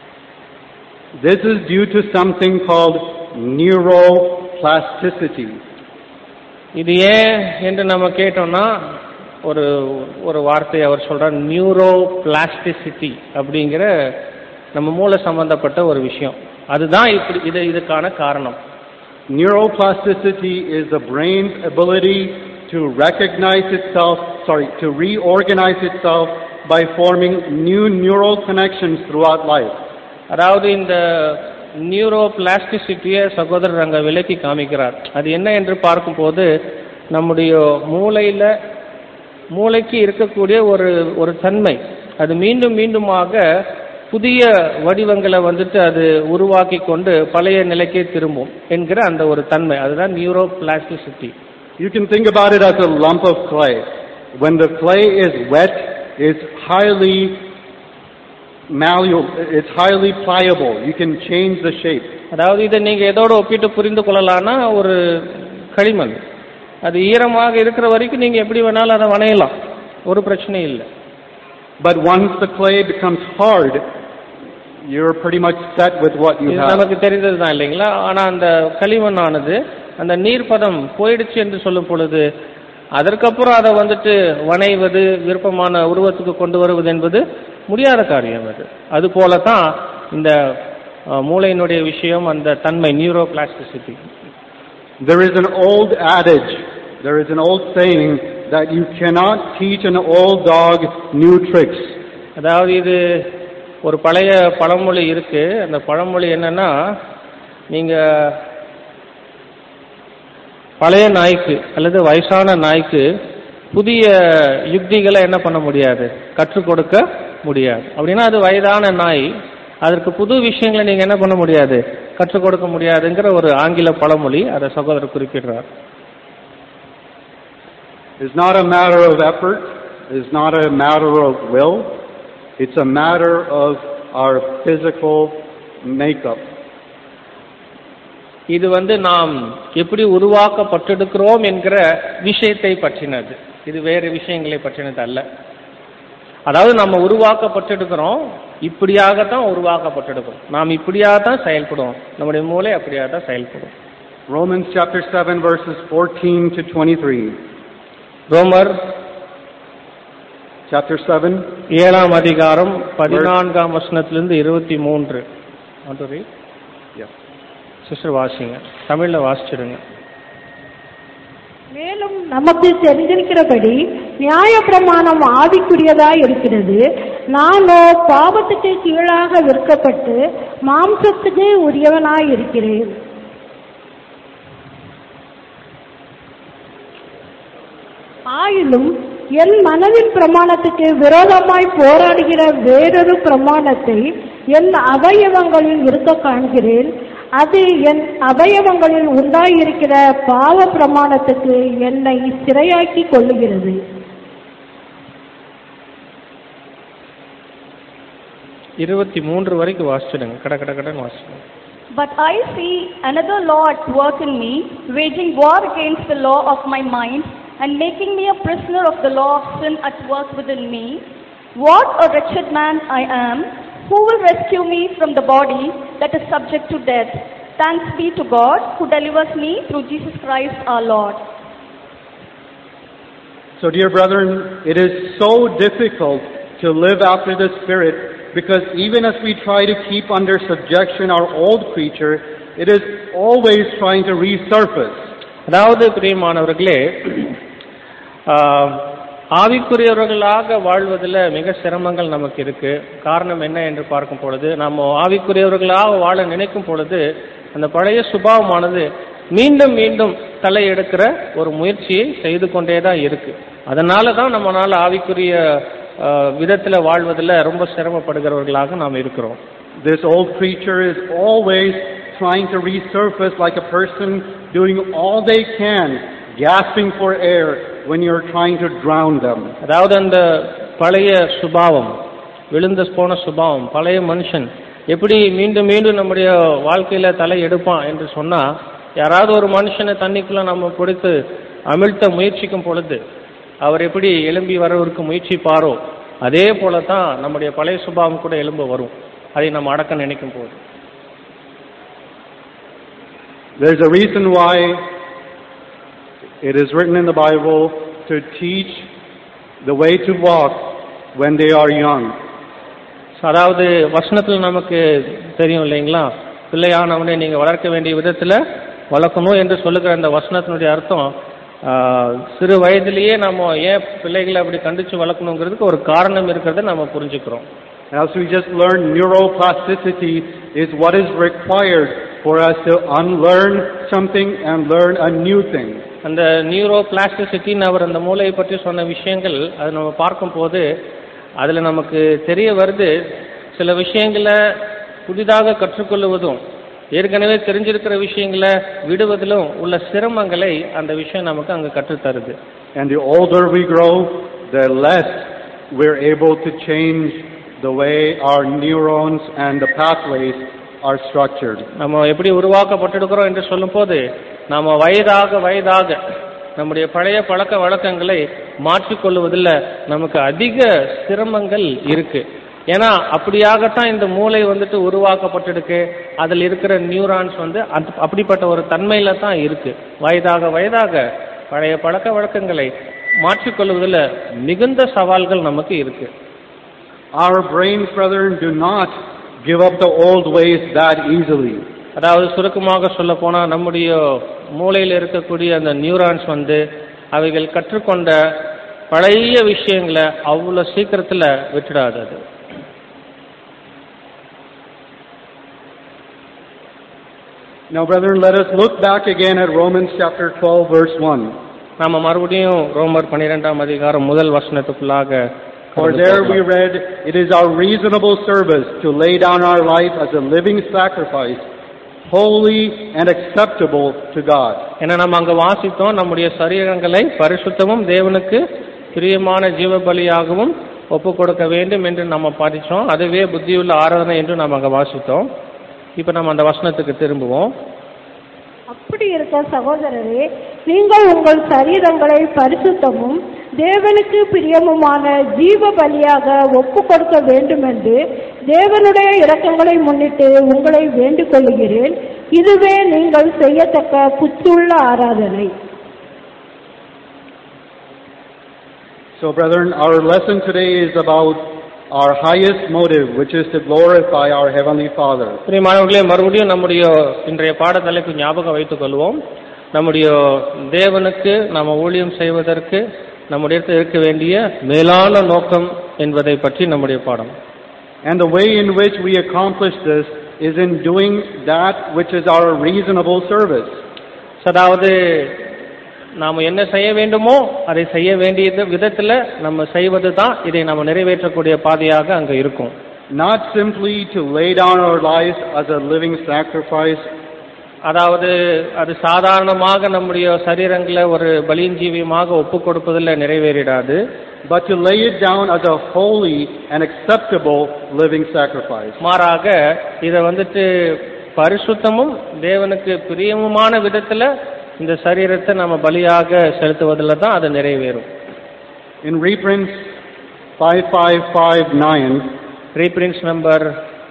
This is due to something called neuroplasticity. இது ஏன் என்று நம்ம கேட்டோம்னா ஒரு வார்த்தையை அவர் சொல்றார், நியூரோபிளாஸ்டிசிட்டி அப்படிங்கிற நம்ம மூளை சம்பந்தப்பட்ட ஒரு விஷயம். அதுதான் இதுக்கான காரணம். Neuroplasticity is the brain's ability to reorganize itself by forming new neural connections throughout life. அதாவது இந்த நியூரோபிளாஸ்டிசிட்டியை சகோதரர் அங்கே விளக்கி காமிக்கிறார். அது என்ன என்று பார்க்கும்போது நம்முடைய மூளைக்கு இருக்கக்கூடிய ஒரு தன்மை, அது மீண்டும் மீண்டுமாக புதிய வடிவங்களை வந்துட்டு அது உருவாக்கி கொண்டு பழைய நிலைக்கே திரும்பும் என்கிற அந்த ஒரு தன்மை, அதுதான் neuroplasticity. You can think about it as a lump of clay. When the clay is wet, it's highly malleable, it's highly pliable. You can change the shape. அதாவது இதை நீங்க எதோட ஒப்பிட்டு புரிந்து கொள்ளலாம்னா ஒரு களிமண், அது ஈரமாக இருக்கிற வரைக்கும் நீங்க எப்படி வேணாலும் அதை வணையலாம், ஒரு பிரச்சனையும் இல்லை. But once the clay becomes hard, you're pretty much set with what you have. நமக்கு தெரிந்தது தான் இல்லைங்களா? ஆனா அந்த களிமண்ணானது அந்த நீர்ப்பதம் போயிடுச்சு என்று சொல்லும் பொழுது அதற்கப்புறம் அதை வந்துட்டு வணைவது, விருப்பமான உருவத்துக்கு கொண்டு வருவது என்பது முடியாத காரியம். அது போல தான் இந்த மூளையினுடைய விஷயம், அந்த தன்மை neuroplasticity. There is an old adage, there is an old saying that you cannot teach an old dog new tricks. அதாவது இது ஒரு பழைய பழமொழி இருக்கு. அந்த பழமொழி என்னன்னா, நீங்க பழைய நாய்க்கு அல்லது வயசான நாய்க்கு புதிய யுக்திகளை என்ன பண்ண முடியாது, கற்றுக் கொடுக்க முடியாது. அப்படின்னா அது வயதான நாய், அதற்கு புது விஷயங்களை நீங்க என்ன பண்ண முடியாது, கற்றுக் கொடுக்க முடியாதுங்கிற ஒரு ஆங்கில பழமொழி. அதை சகோதரர் குறிப்பிடுறார். It's not a matter of effort, it's not a matter of will, it's a matter of our physical makeup. இது நாம் எப்படி உருவாக்கப்பட்டிருக்கிறோம் என்கிற விஷயத்தை பற்றினது, இது வேறு விஷயங்களை பற்றினது அல்ல. அதாவது நம்ம உருவாக்கப்பட்டிருக்கிறோம், இப்படியாகத்தான் உருவாக்கப்பட்டிருக்கிறோம், நாம் இப்படியாக தான் செயல்படுவோம், நம்முடைய மூளை அப்படியாக தான் செயல்படும். Romans chapter 7 verses 14 to 23. ரோமர் Chapter 7. 7ஆம் அதிகாரம் 14ஆம் வசனத்திலிருந்து 23. Yes. சிஸ்டர் வாசிங்க, தமிழ்ல வாசிச்சிடுங்க. மேலும் நமக்கு தெரிந்திருக்கிறபடி நியாயப்பிரமாணம் ஆவிக்குரியதாய் இருக்கிறது. நானோ பாவத்துக்கு கீழாக விற்கப்பட்டு மாம்சத்துக்கு உரியவனாய் இருக்கிறேன். ஆயினும் என் மனதின் பிரமாணத்துக்கு விரோதமாய் போராடுகிற வேறொரு பிரமாணத்தை என் அவயவங்களில் இருக்க காண்கிறேன். அது என் அவயவங்களில் உண்டாயிருக்கிற பாவ பிரமாணத்துக்கு என்னை சிறையாக்கி கொள்ளுகிறது. 23 வரைக்கும் வாசிச்சிடுங்க, கடன் வாசிடுங்க. But I see another law at work in me, waging war against the law of my mind, and making me a prisoner of the law of sin at work within me. What a wretched man I am! Who will rescue me from the body that is subject to death? Thanks be to God who delivers me through Jesus Christ our Lord. So dear brethren, it is so difficult to live after the Spirit, because even as we try to keep under subjection our old creature, it is always trying to resurface. அதாவது பிரியமானவர்களே, ஆவிக்குரியவர்களாக வாழ்வதில் மிக சிரமங்கள் நமக்கு இருக்கு. காரணம் என்ன என்று பார்க்கும் பொழுது, நம்ம ஆவிக்குரியவர்களாக வாழ நினைக்கும் பொழுது அந்த பழைய சுபாவமானது மீண்டும் மீண்டும் தலையெடுக்கிற ஒரு முயற்சியை செய்து கொண்டே தான் இருக்கு. அதனால தான் நம்மளால ஆவிக்குரிய விதத்தில் வாழ்வதில் ரொம்ப சிரமப்படுகிறவர்களாக நாம் இருக்கிறோம். This old creature is always trying to resurface like a person doing all they can, gasping for air when you're trying to drown them. அதாவது அந்த பழைய சுபாவம், விழுந்து போன சுபாவம், பழைய மனுஷன் எப்படி மீண்டும் மீண்டும் நம்முடைய வாழ்க்கையில தலை எடுப்பான் என்று சொன்னா, யாராவது ஒரு மனுஷனை தண்ணிக்குள்ள நம்ம பிடித்து அமிழ்த்த முயற்சிக்கும் பொழுது அவர் எப்படி எழும்பி வரவருக்கு முயற்சிப்பாரோ அதே போலதான் நம்முடைய பழைய சுபாவம் கூட எழும்ப வரும், அதை நம்ம அடக்க நினைக்கும் போது. There's a reason why it is written in the Bible to teach the way to walk when they are young. அதாவது வசனத்தில் நமக்கு தெரியும் இல்லைங்களா, பிள்ளையானவனை நீங்க வளர்க்க வேண்டிய விதத்துல வளர்க்கணும் என்று சொல்லுகிற அந்த வசனத்தினுடைய அர்த்தம், சிறு வயதிலேயே நம்ம ஏன் பிள்ளைகளை அப்படி கண்டிச்சு வளர்க்கணுங்கிறதுக்கு ஒரு காரணம் இருக்கிறத நம்ம புரிஞ்சுக்கிறோம். As we just learned, neuroplasticity is what is required for us to unlearn something and learn a new thing. அந்த நியூரோபிளாஸ்டிசிட்டின்னு அவர் அந்த மூளையை பற்றி சொன்ன விஷயங்கள் அதை நம்ம பார்க்கும் போது அதுல நமக்கு தெரிய வருது, சில விஷயங்களை புதிதாக கற்றுக்கொள்வதும் ஏற்கனவே தெரிஞ்சிருக்கிற விஷயங்களை விடுவதிலும் உள்ள சிரமங்களை அந்த விஷயம் நமக்கு அங்க கற்றுத்தருது. And the older we grow, the less we're able to change the way our neurons and the pathways are structured. நம்ம எப்படி உருவாக்கப்பட்டிருக்கிறோம் என்று சொல்லும் போது நாம வயதாக நம்முடைய பழைய பழக்க வழக்கங்களை மாற்றிக்கொள்வதில் நமக்கு அதிக சிரமங்கள் இருக்கு. ஏன்னா அப்படியாகத்தான் இந்த மூளை வந்துட்டு உருவாக்கப்பட்டிருக்கு, அதில் இருக்கிற நியூரான்ஸ் அப்படிப்பட்ட ஒரு தன்மையில தான் இருக்கு. வயதாக பழைய பழக்க வழக்கங்களை மாற்றிக்கொள்வதில் மிகுந்த சவால்கள் நமக்கு இருக்கு. Our brains, brethren, do not give up the old ways that easily. அதாவது சுருக்கமாக சொல்ல போனா நம்முடைய மூளையில் இருக்கக்கூடிய அந்த நியூரான்ஸ் அவைகள் கற்றுக்கொண்ட பழைய விஷயங்களை அவ்வளவு சீக்கிரத்துல விட்டுடாது. அது Now, brethren, let us look back again at Romans chapter 12, verse 1. நாம மறுபடியும் ரோமர் 12ஆம் அதிகாரம் முதல் வசனத்துக்குள்ளாக. For there we read, "It is our reasonable service to lay down our life as a living sacrifice, holy and acceptable to God." ஏன்னா நம்ம அங்க வாசித்தோம், நம்முடைய சரீரங்களை பரிசுத்தமும் தேவனுக்கு பிரியமான ஜீவ பலியாகவும் ஒப்பு கொடுக்க வேண்டும் என்று நம்ம படித்தோம். அதுவே புத்தியுள்ள ஆராதனை என்று நம்ம அங்க வாசித்தோம். இப்ப நம்ம அந்த வசனத்துக்கு திரும்புவோம். அப்படி இருக்க சகோதரரே, நீங்கள் உங்கள் சரீரங்களை பரிசுத்தமும் தேவனுக்கு பிரியமுமான ஜீவ பலியாக ஒப்பு கொடுக்க வேண்டும் என்று தேவனுடைய இரக்கங்களை முன்னிட்டு உங்களை வேண்டிக் கொள்கிறேன். இதுவே நீங்கள் செய்யத்தக்க புத்துள்ள ஆராதனை. So, brethren, our lesson today is about our highest motive, which is to glorify our Heavenly Father. பிரியமானவர்களே, மறுபடியும் நம்முடைய இன்றைய பாடத்தலைக்கு ஞாபகம் வைத்துக் கொள்வோம். நம்முடைய தேவனுக்கு நாம் ஊழியம் செய்வதற்கு நம்முடைய இருக்க வேண்டிய மேலான நோக்கம் என்பதை பற்றி நம்முடைய பாடம். And the way in which we accomplish this is in doing that which is our reasonable service. அதாவது நாம் என்ன செய்ய வேண்டுமோ அதை செய்ய வேண்டிய விதத்தில் நம்ம செய்வது தான் இதை நம்ம நிறைவேற்றக்கூடிய பாதையாக அங்கே இருக்கும். Not simply to lay down our lives as a living sacrifice. அதாவது அது சாதாரணமாக நம்முடைய சரீரங்களை ஒரு பலியின் ஜீவியமாக ஒப்பு கொடுப்பதில் நிறைவேறிடாது. But to lay it down as a holy and acceptable living sacrifice. மாறாக இதை பரிசுத்தமும் தேவனுக்கு பிரியமுமான விதத்தில் இந்த சரீரத்தை நம்ம பலியாக செலுத்துவதில் தான் அது நிறைவேறும். In reprints 5559, reprints number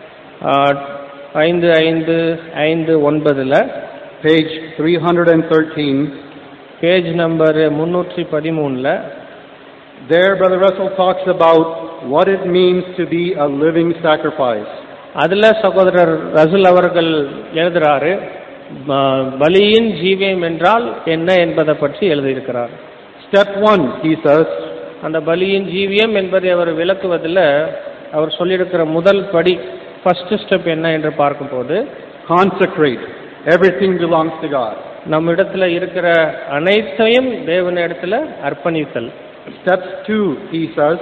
5559 page 313, page number 313, there Brother Russell talks about what it means to be a living sacrifice. அதுல சகோதரர் ரசூல் அவர்கள் எழுதுறாரு, பலியின் ஜீவியம் என்றால் என்ன என்பதை பற்றி எழுதியிருக்கிறார். Step 1, he says, அந்த பலியின் ஜீவியம் என்பதை அவர் விளக்குவதில் அவர் சொல்லியிருக்கிற முதல் படி, ஃபர்ஸ்ட் ஸ்டெப் என்ன என்று பார்க்கும்போது, consecrate. Everything belongs to God. நம்ம இடத்துல இருக்கிற அனைத்தையும் தேவனிடத்துல அர்ப்பணித்தல். Step 2, he says,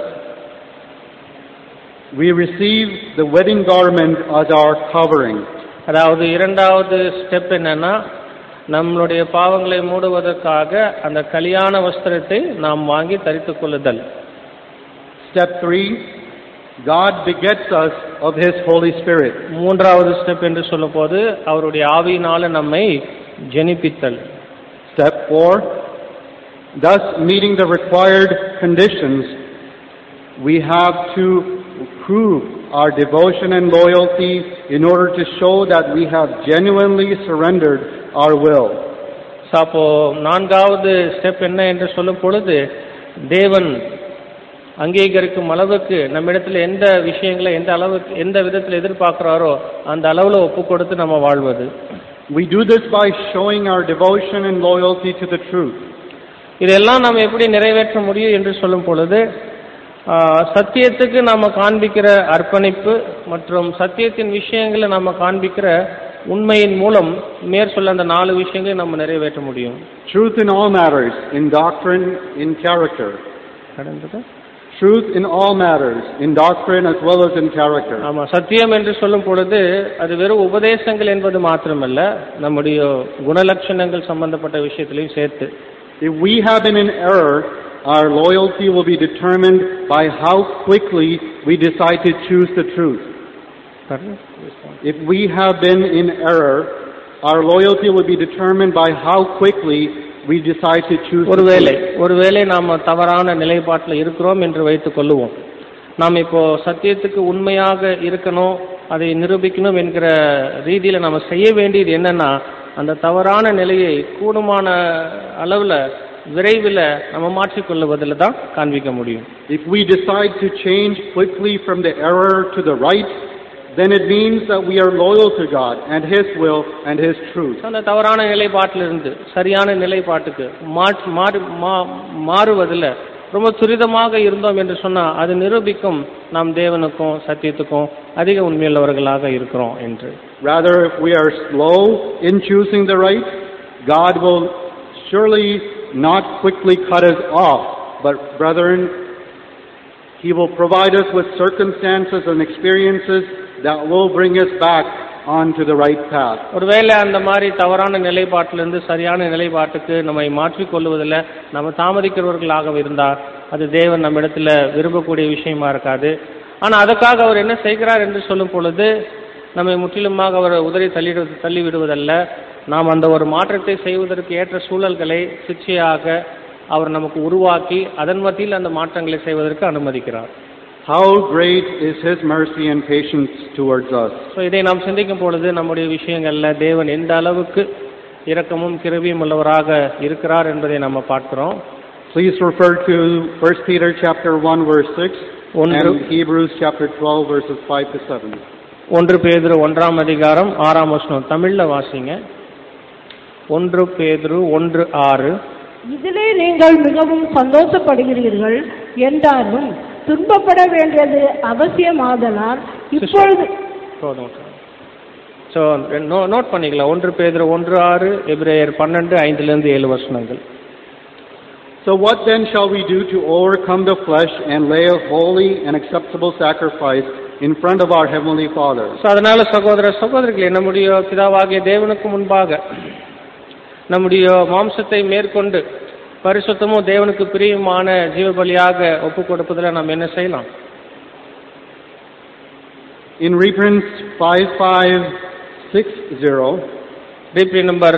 we receive the wedding garment as our covering. அதாவது இரண்டாவது ஸ்டெப் என்னன்னா, நம்மளுடைய பாவங்களை மூடுவதற்காக அந்த கல்யாண வஸ்திரத்தை நாம் வாங்கி தரித்துக் கொள்ளுதல். Step 3, God begets us of His Holy Spirit. மூன்றாவது ஸ்டெப் என்று சொல்லும் போது அவருடைய ஆவியினால நம்மை ஜெனிப்பித்தல். Step 4, thus meeting the required conditions, we have to prove our devotion and loyalty in order to show that we have genuinely surrendered our will. அப்போ நான்காவது step என்ன என்று சொல்லும் பொழுது, தேவன் அங்கீகரிக்கும் அளவுக்கு நம்மிடத்துல எந்த விஷயங்களை எந்த விதத்தில் எதிர்பார்க்கிறாரோ அந்த அளவுல ஒப்பு கொடுத்து நம்ம வாழ்வது. We do this by showing our devotion and loyalty to the truth. இதெல்லாம் நம்ம எப்படி நிறைவேற்ற முடியும் என்று சொல்லும் பொழுது, சத்தியத்துக்கு நாம காண்பிக்கிற அர்ப்பணிப்பு மற்றும் சத்தியத்தின் விஷயங்களை நம்ம காண்பிக்கிற உண்மையின் மூலம் மேற்சொல்ல அந்த 4 விஷயங்களை நம்ம நிறைவேற்ற முடியும். Truth in all matters, in doctrine, in character. Truth in all matters, in doctrine as well as in character. ஆமா, சத்தியம் என்று சொல்லும் பொழுது அது வெறும் உபதேசங்கள் என்பது மாத்திரமல்ல, நம்முடைய குணலட்சணங்கள் சம்பந்தப்பட்ட விஷயத்திலையும் சேர்த்து. If we have been in error, our loyalty will be determined by how quickly we decide to choose the truth. If we have been in error, our loyalty will be determined by how quickly we decide to choose the truth. ஒருவேளை நாம தவறான நிலைப்பாட்டில் இருக்கிறோம் என்று வைத்துக் கொள்ளுவோம். நாம் இப்போ சத்தியத்துக்கு உண்மையாக இருக்கணும், அதை நிரூபிக்கணும் என்கிற ரீதியில நாம செய்ய வேண்டியது என்னன்னா, அந்த தவறான நிலையை கூடுமான அளவுல விரைவில் நம்ம மாற்றிக்கொள்வதில் தான் காண்பிக்க முடியும். If we decide to change quickly from the error to the right, then it means that we are loyal to God and His will and His truth. அந்த தவறான நிலைப்பாட்டிலிருந்து சரியான நிலைப்பாட்டுக்கு மாறுவதில் ரொம்ப துரிதமாக இருந்தோம் என்று சொன்னா அது நிரூபிக்கும் நாம் தேவனுக்கும் சத்தியத்துக்கும் அதிக உண்மையுள்ளவர்களாக இருக்கிறோம் என்று. Rather, if we are slow in choosing the right, God will surely not quickly cut us off, but brethren, He will provide us with circumstances and experiences that will bring us back onto the right path. ஒருவேளை அந்த மாதிரி தவறான நிலைப்பாட்டிலிருந்து சரியான நிலைப்பாட்டுக்கு நம்மை மாற்றிக்கொள்வதில் நம்ம தாமதிக்கிறவர்களாக இருந்தால் அது தேவன் நம்ம இடத்துல விரும்பக்கூடிய விஷயமா இருக்காது. ஆனால் அதுக்காக அவர் என்ன செய்கிறார் என்று சொல்லும் பொழுது, நம்மை முற்றிலுமாக அவர் உதறி தள்ளிவிடுவதல்ல, நாம் அந்த ஒரு மாற்றத்தை செய்வதற்கு ஏற்ற சூழல்களை சிக்ஷையாக அவர் நமக்கு உருவாக்கி அதன் மத்தியில் அந்த மாற்றங்களை செய்வதற்கு அனுமதிக்கிறார். How great is His mercy and patience towards us. So இதை நாம் சிந்திக்கும் பொழுது நம்முடைய விஷயங்கள்ல தேவன் எந்த அளவுக்கு இரக்கமும் கிருபையும் உள்ளவராக இருக்கிறார் என்பதை நம்ம பார்க்கிறோம். Please refer to 1 Peter chapter 1 verse 6 and Hebrews chapter 12 verses 5 to 7. 1 பேதுரு 1ஆம் அதிகாரம் 6ஆம் வசனம் தமிழ்ல வாசிங்க. 1 பேதுரு 1:6. இதிலே நீங்கள் மிகவும் சந்தோஷப்படுகிறீர்கள் என்றாலும் துன்பப்பட வேண்டியது அவசியமாதலால் இப்பொழுது ஸோ நோட் பண்ணிக்கலாம். 1 பேதுரு 1:6, எபிரேயர் 12:5-7 வசனங்கள். So what then shall we do to overcome the flesh and lay a holy and acceptable sacrifice in front of our heavenly Father? So அதனால சகோதரர்களே, நம்முடைய பிதாவாகிய தேவனுக்கு முன்பாக நம்முடைய மாம்சத்தை மேற்கொண்டு பரிசுத்தமும் தேவனுக்கு பிரியமான ஜீவபலியாக ஒப்பு கொடுப்பதில் நாம் என்ன செய்யலாம்? In Reprints 5560, ரீப்ரி number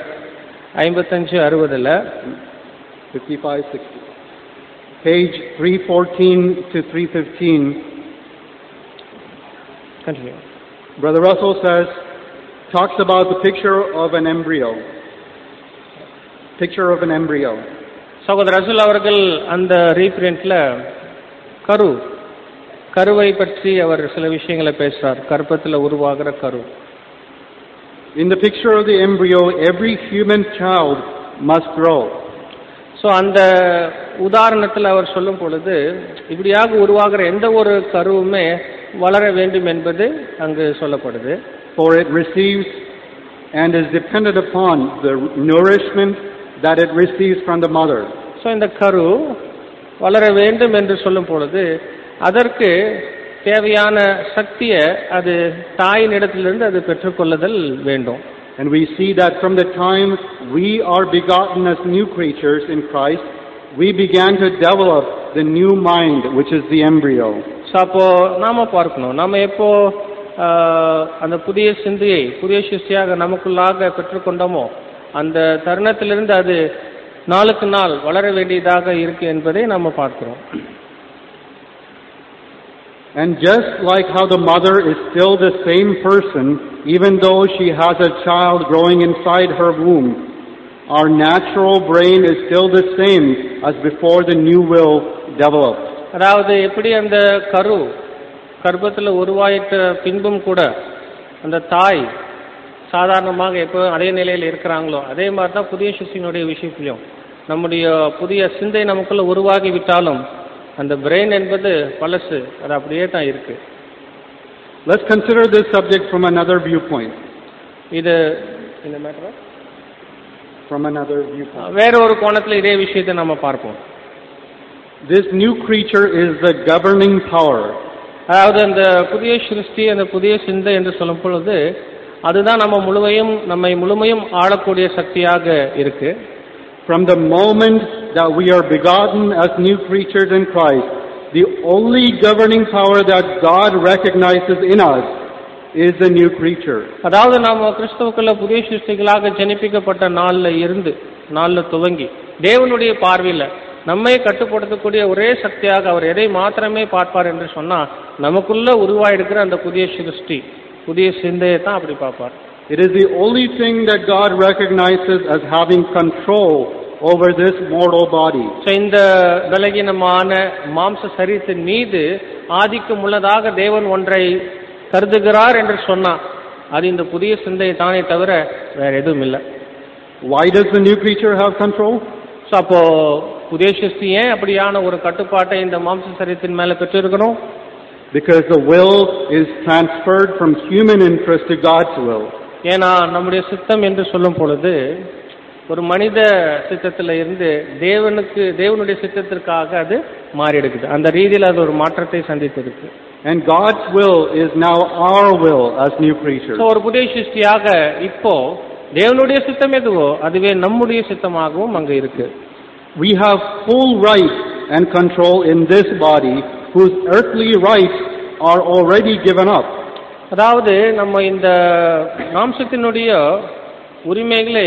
5560, 5560, page 314 to 315, continue. Brother Russell talks about the picture of an embryo. சகோதரர் ரசூல் அவர்கள் அந்த ரீப்ரிண்ட்ல கருவை பற்றி அவர் சில விஷயங்களை பேசுறார். கர்ப்பத்தில் உருவாகிற கரு. In the picture of the embryo, every human child must grow. So அந்த உதாரணத்தில் அவர் சொல்லும் பொழுது இப்படியாக உருவாகிற எந்த ஒரு கருவுமே வளர வேண்டும் என்பது அங்கு சொல்லப்படுது. For it receives and is dependent upon the nourishment that it receives from the mother. So இந்த கரு வளர வேண்டும் என்று சொல்லும் பொழுது அதற்கு தேவையான சக்தியை அது தாயினிடத்திலிருந்து அது பெற்றுக்கொள்ளுதல் வேண்டும். And we see that from the time we are begotten as new creatures in Christ, we began to develop the new mind, which is the embryo. So அப்போ நாம பார்க்கணும், நாம எப்போ அந்த புதிய சிந்தையை புதிய சிருஷ்டியாக நமக்குள்ளாக பெற்றுக்கொண்டோமோ அந்த தருணத்திலிருந்து அது நாளுக்கு நாள் வளர வேண்டியதாக இருக்கு என்பதை நம்ம பார்க்கிறோம். And just like how the mother is still the same person, even though she has a child growing inside her womb, our natural brain is still the same as before the new will developed. அதாவது எப்படி அந்த கர்ப்பத்தில் உருவாயிட்ட பின்பும் கூட அந்த தாய் சாதாரணமாக எப்போ அதே நிலையில் இருக்கிறாங்களோ அதே மாதிரி தான் புதிய சிருஷ்டியினுடைய விஷயத்திலையும் நம்முடைய புதிய சிந்தை நமக்குள்ள உருவாகி விட்டாலும் அந்த பிரெயின் என்பது பழசு, அது அப்படியே தான் இருக்கு. Let's consider this subject from another viewpoint. இது இந்த மேட்டர் from another viewpoint. வேற ஒரு கோணத்தில் இதே விஷயத்தை நம்ம பார்ப்போம். This new creature is the governing power. அதாவது அந்த புதிய சிருஷ்டி அந்த புதிய சிந்தை என்று சொல்லும் பொழுது அதுதான் நம்மை முழுமையும் ஆளக்கூடிய சக்தியாக இருக்கு. From the moment that we are begotten as new creatures in Christ, the only governing power that God recognizes in us is the new creature. அதாவது நாம கிறிஸ்துவுக்குள்ள புதிய சிருஷ்டிகளாக ஜனிப்பிக்கப்பட்ட நாள்ல துவங்கி தேவனுடைய பார்வையில நம்மை கட்டுப்படுத்தக்கூடிய ஒரே சக்தியாக அவர் எதை மாத்திரமே பார்ப்பார் என்று சொன்னா நமக்குள்ள உருவாயிருக்கிற அந்த புதிய சிருஷ்டி புதிய சிந்தையை தான் அப்படி பார்ப்பார். It is the only thing that God recognizes as having control over this mortal body. So இந்த பலகீனமான மாம்ச சரீரத்தின் மீது ஆதிக்கம் உள்ளதாக தேவன் ஒன்றை கருதுகிறார் என்று சொன்னா அது இந்த புதிய சிந்தை தானே தவிர வேற எதுவும் இல்லை. Why does the new creature have control? So அப்போ புதிய சிருஷ்டி ஏன் அப்படியான ஒரு கட்டுப்பாட்டை இந்த மாம்ச சரீரத்தின் மேல பெற்றிருக்கணும்? Because the will is transferred from human interest to God's will. ஏன்னா நம்முடைய சித்தம் என்று சொல்லும் பொழுது ஒரு மனித சித்தத்தில் இருந்து தேவனுடைய சித்தத்திற்காக அது மாறி எடுக்குது. அந்த ரீதியில் அது ஒரு மாற்றத்தை சந்தித்திருக்கு. And God's will is now our will as new creatures. ஒரு புதிய சிருஷ்டியாக இப்போ தேவனுடைய சித்தம் எதுவோ அதுவே நம்முடைய சித்தமாகவும் அங்க இருக்கு. We have full right and control in this body whose earthly rights are already given up. அதாவது நம்ம இந்த மாம்சத்தினுடைய உரிமைகளை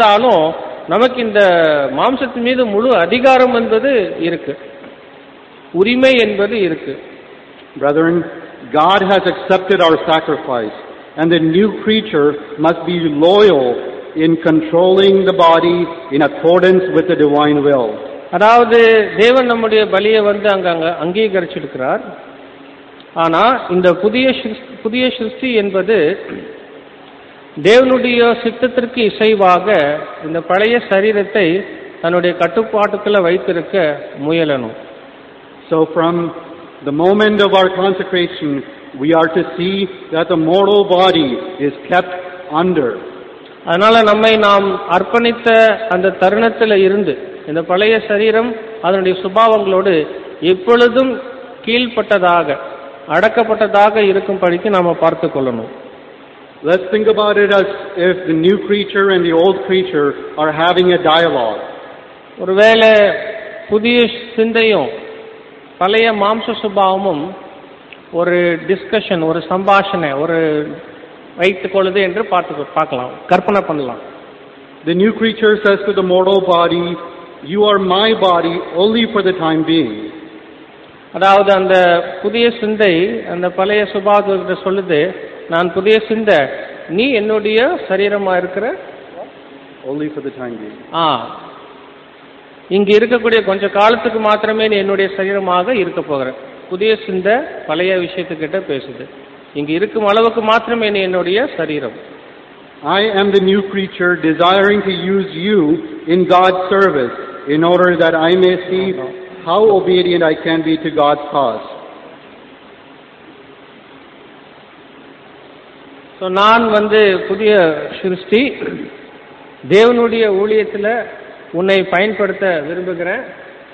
விட்டிருந்தாலும் நமக்கு இந்த மாம்சத்தின் மீது முழு அதிகாரம் என்பது இருக்கு. உரிமை என்பது இருக்கு. Brethren, God has accepted our sacrifice, and the new creature must be loyal in controlling the body in accordance with the divine will. அதாவது தேவன் நம்முடைய பலியை அங்க அங்கீகரிச்சிருக்கிறார். ஆனா இந்த புதிய சிருஷ்டி என்பது தேவனுடைய சித்தத்திற்கு இசைவாக இந்த பழைய சரீரத்தை தன்னுடைய கட்டுப்பாட்டுக்குள்ள வைத்திருக்க முயலணும். So from the moment of our consecration, we are to see that the mortal body is kept under. அதனால நம்மை நாம் அர்ப்பணித்த அந்த தருணத்தில் இருந்து இந்த பழைய சரீரம் அதனுடைய சுபாவங்களோடு எப்பொழுதும் கீழ்ப்பட்டதாக அடக்கப்பட்டதாக இருக்கும்படிக்கு நாம பார்த்து கொள்ளணும். Let's think about it as if the new creature and the old creature are having a dialogue. ஒருவேளை புதிய சிந்தையும் பழைய மாம்ச சுபாவமும் ஒரு டிஸ்கஷன், ஒரு சம்பாஷணை, ஒரு வைத்துக் கொள்ளுது என்று பார்க்கலாம், கற்பனை பண்ணலாம். The new creature says to the mortal body, "You are my body only for the time being." அதாவது அந்த புதிய சிந்தை அந்த பழைய சுபாவத்தை சொல்லுது, நான் புதிய சிந்தை, நீ என்னுடைய சரீரமா இருக்கிற only for the time being. இங்க இருக்கக்கூடிய கொஞ்ச காலத்துக்கு மாத்திரமே நீ என்னுடைய சரீரமாக இருக்க போகிற. புதிய சிந்தை பழைய விஷயத்துக்கிட்ட பேசுது, இங்க இருக்கும் அளவுக்கு மாத்திரமே நீ என்னுடைய சரீரம். I am the new creature desiring to use you in God's service in order that I may see how obedient I can be to God's cause. So நான் புதிய சிருஷ்டி, தேவனுடைய ஊழியத்துல உன்னை பயன்படுத்த விரும்புகிறேன்.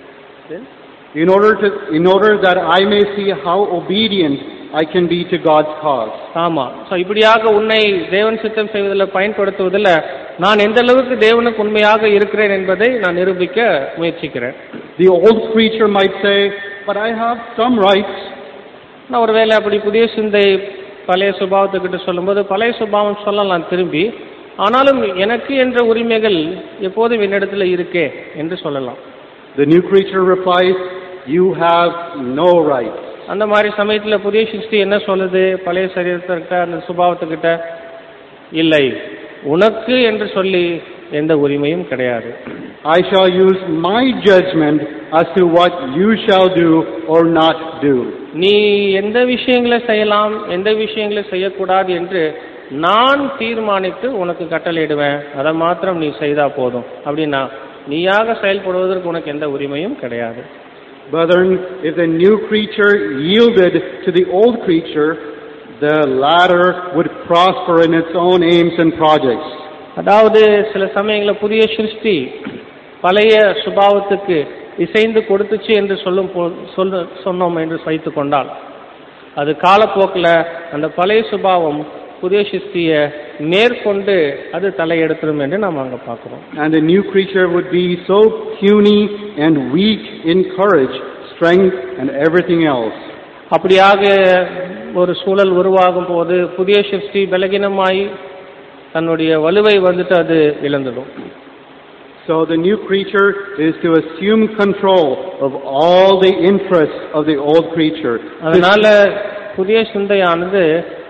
In order that I may see how obedient I can be to God's cause. ஆமா. So இப்படியாக உன்னை தேவன் சித்தம் செய்வதில் பயன்படுத்துவதில் நான் எந்த அளவுக்கு தேவனுக்கு உண்மையாக இருக்கிறேன் என்பதை நான் நிரூபிக்க முயற்சிக்கிறேன். The old creature might say, "But I have some rights." நான் ஒருவேளை அப்படி புதிய சிந்தை பழைய சுபாவத்துக்கிட்ட சொல்லும்போது பழைய சுபாவம் சொல்லலாம் திரும்பி, ஆனாலும் எனக்கு என்ற உரிமைகள் எப்போதும் என்னிடத்துல இருக்கே என்று சொல்லலாம். The new creature replies, "You have no rights." அந்த மாதிரி சமயத்தில் புதிய சிருஷ்டி என்ன சொல்லுது? பழைய சரீரத்திட்ட அந்த சுபாவத்துக்கிட்ட, இல்லை, உனக்கு என்று சொல்லி எந்த உரிமையும் கிடையாது. I shall use my judgment as to what you shall do or not do. நீ எந்த விஷயங்களை செய்யலாம், எந்த விஷயங்களை செய்யக்கூடாது என்று நான் தீர்மானித்து உனக்கு கட்டளையிடுவேன், அதை மாத்திரம் நீ செய்தா போதும். அப்படின்னா நீயாக செயல்படுவதற்கு உனக்கு எந்த உரிமையும் கிடையாது. Brethren, if the new creature yielded to the old creature, the latter would prosper in its own aims and projects. அதாவது சில சமயங்களில் புதிய சிருஷ்டி பழைய சுபாவத்துக்கு இசைந்து கொடுத்துச்சு என்று சொன்னோம் என்று வைத்துக் கொண்டால், அது காலப்போக்கில் அந்த பழைய சுபாவம் புதிய சிருஷ்டிய மேற்கொண்டு அது தலையெடுத்துரும் என்று நாம் அங்க பார்க்கிறோம். And the new creature would be so puny and weak in courage, strength and everything else. அப்படியாக ஒரு சூழல் உருவாகும் போது புதிய சிருஷ்டி பலகீனமாய் தன்னுடைய வலுவை அது இழந்துடும். So the new creature is to assume control of all the interests of the old creature. அதனால புதிய சிந்தையானது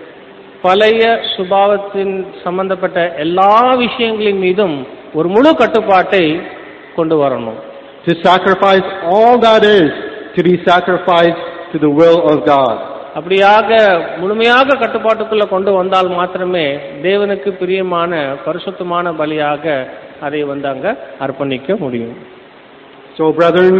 பழைய சுபாவத்தின் சம்பந்தப்பட்ட எல்லா விஷயங்களின் மீதும் ஒரு முழு கட்டுப்பாட்டை கொண்டு வரணும். To sacrifice all that is to be sacrificed to the will of God. அப்படியாக முழுமையாக கட்டுப்பாட்டுக்குள்ள கொண்டு வந்தால் மாத்திரமே தேவனுக்கு பிரியமான பரிசுத்தமான பலியாக அதை அங்க அர்ப்பணிக்க முடியும். So brethren,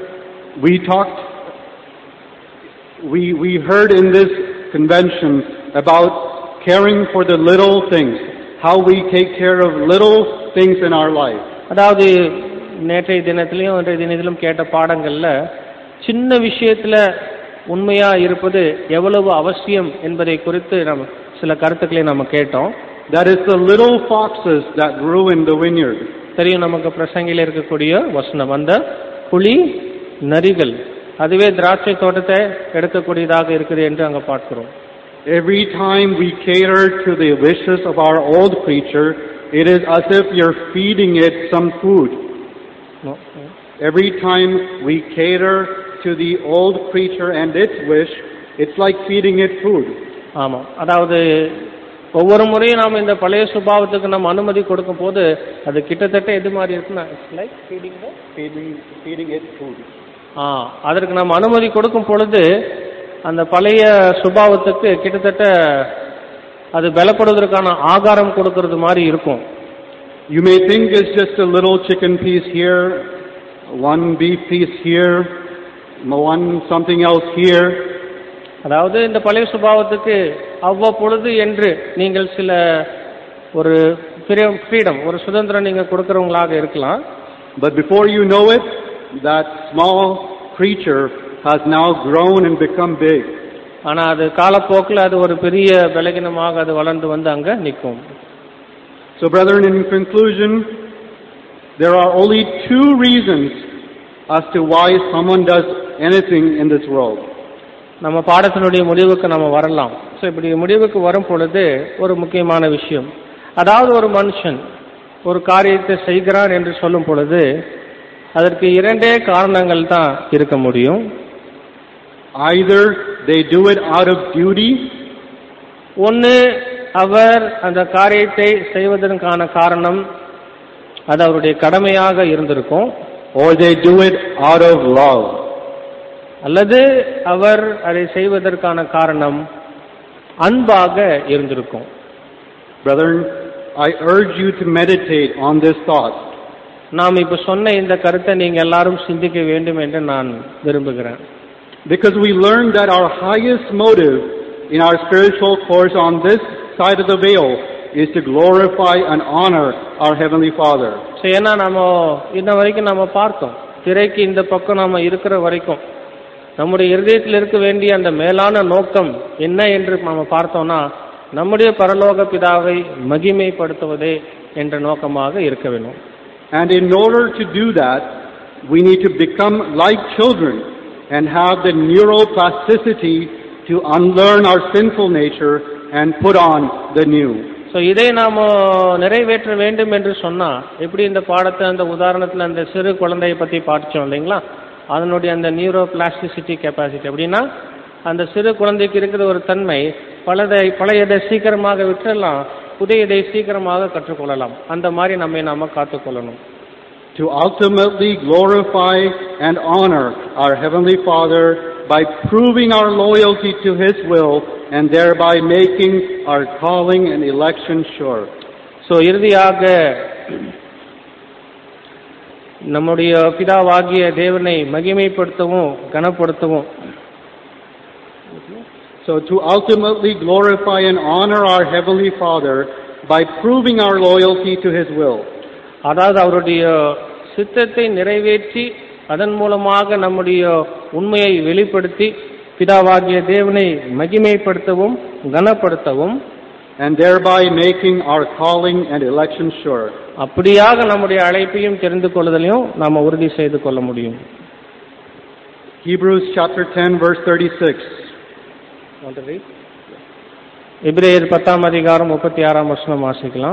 we heard in this convention about caring for the little things, how we take care of little things in our life. அதாவது நேற்றைய தினத்திலும் இன்றைய தினத்திலும் கேட்ட பாடங்கள்ல சின்ன விஷயத்துல உண்மையா இருப்பது எவ்வளவு அவசியம் என்பதை குறித்து நாம் சில கருத்துக்களை நம்ம கேட்டோம். That is the little foxes that ruin the vineyard. தெரியும் நமக்கு பிரசங்கில இருக்கக்கூடிய வசனம், அந்த புலி நரிகள் அதுவே திராட்சை தோட்டத்தை எடுக்கக்கூடியதாக இருக்குது என்று அங்க பார்க்கிறோம். Every time we cater to the wishes of our old creature, it is as if you're feeding it some food. No. Every time we cater to the old creature and its wish, it's like feeding it food. ஆமாம், அதாவது ஒவ்வொரு முறையும் நாம் இந்த பழைய சுபாவத்துக்கு நம்ம அனுமதி கொடுக்கும் போது அது கிட்டத்தட்ட எது மாதிரி இருக்குன்னா it's like Feeding it food. அதற்கு நம்ம அனுமதி கொடுக்கும் பொழுது அந்த பழைய சுபாவத்துக்கு கிட்டத்தட்ட அது பலப்படுவதற்கான ஆகாரம் கொடுக்கறது மாதிரி இருக்கும். You may think it's just a little chicken piece here, one beef piece here, one something else here. அதாவது இந்த பழைய சுபாவத்துக்கு அவ்வப்பொழுது என்று நீங்கள் சில ஒரு ஃப்ரீடம், ஒரு சுதந்திரம் நீங்க கொடுக்கறவங்களாக இருக்கலாம். But before you know it, that small creature has now grown and become big. ஆனா அது காலப்போக்கில் அது ஒரு பெரிய பலகீனமாக அது வளர்ந்து வந்து அங்க நிற்கும். So brethren, in conclusion, there are only two reasons as to why someone does anything in this world. நம்ம பாடத்தினுடைய முடிவுக்கு நம்ம வரலாம். ஸோ இப்படி முடிவுக்கு வரும் பொழுது ஒரு முக்கியமான விஷயம், அதாவது ஒரு மனுஷன் ஒரு காரியத்தை செய்கிறான் என்று சொல்லும் பொழுது அதற்கு இரண்டே காரணங்கள் தான் இருக்க முடியும். Either they do it out of duty, ஒன்று அவர் அந்த காரியத்தை செய்வதற்கான காரணம் அது அவருடைய கடமையாக இருந்திருக்கும், or they do it out of love. அல்லது அவர் அதை செய்வதற்கான காரணம் அன்பாக இருந்திருக்கும். Brethren, I urge you to meditate on this thought. நாம் இப்ப சொன்ன இந்த கருத்தை நீங்க எல்லாரும் சிந்திக்க வேண்டும் என்று நான் விரும்புகிறேன். Because we learned that our highest motive in our spiritual course on this side of the veil is to glorify and honor our Heavenly Father. ஏன்னா நம்ம இன்ன வரைக்கும் நம்ம பார்த்தோம், திரைக்கு இந்த பக்கம் நாம இருக்கிற வரைக்கும் நம்முடைய இருதயத்தில் இருக்க வேண்டிய அந்த மேலான நோக்கம் என்ன என்று நாம பார்த்தோம்னா நம்முடைய பரலோக பிதாவை மகிமைப்படுத்துவதே என்ற நோக்கமாக இருக்க வேண்டும். And in order to do that, we need to become like children and have the neuroplasticity to unlearn our sinful nature and put on the new. So இதை நாம் நிறைவேற்ற வேண்டும் என்று சொன்னா எப்படி இந்த பாடத்தை அந்த உதாரணத்தில் அந்த சிறு குழந்தையை பற்றி படித்தோம் இல்லைங்களா, அதனுடைய அந்த நியூரோ பிளாஸ்டிசிட்டி கெப்பாசிட்டி அப்படின்னா அந்த சிறு குழந்தைக்கு இருக்கிற ஒரு தன்மை பழையதை சீக்கிரமாக விட்டுறலாம், புதியதை சீக்கிரமாக கற்றுக்கொள்ளலாம். அந்த மாதிரி நாம காத்துக்கொள்ளணும். To ultimately glorify and honor our Heavenly Father by proving our loyalty to His will and thereby making our calling and election sure. So இறுதியாக நம்முடைய பிதாவாகிய தேவனை மகிமைப்படுத்தவும் கனப்படுத்தவும், so to ultimately glorify and honor our Heavenly Father by proving our loyalty to His will. அதாவது அவருடைய சித்தத்தை நிறைவேற்றி அதன் மூலமாக நம்முடைய உண்மையை வெளிப்படுத்தி பிதாவாகிய தேவனை மகிமைப்படுத்தவும் கனப்படுத்தவும், and thereby making our calling and election sure. அப்படியாக நம்முடைய அழைப்பையும் தெரிந்து கொள்வதையும் நாம உறுதி செய்து கொள்ள முடியும். Hebrews chapter 10 verse 36. எபிரேயர் 10 அதிகாரம் 36 வசனம் வாசிக்கலாம்.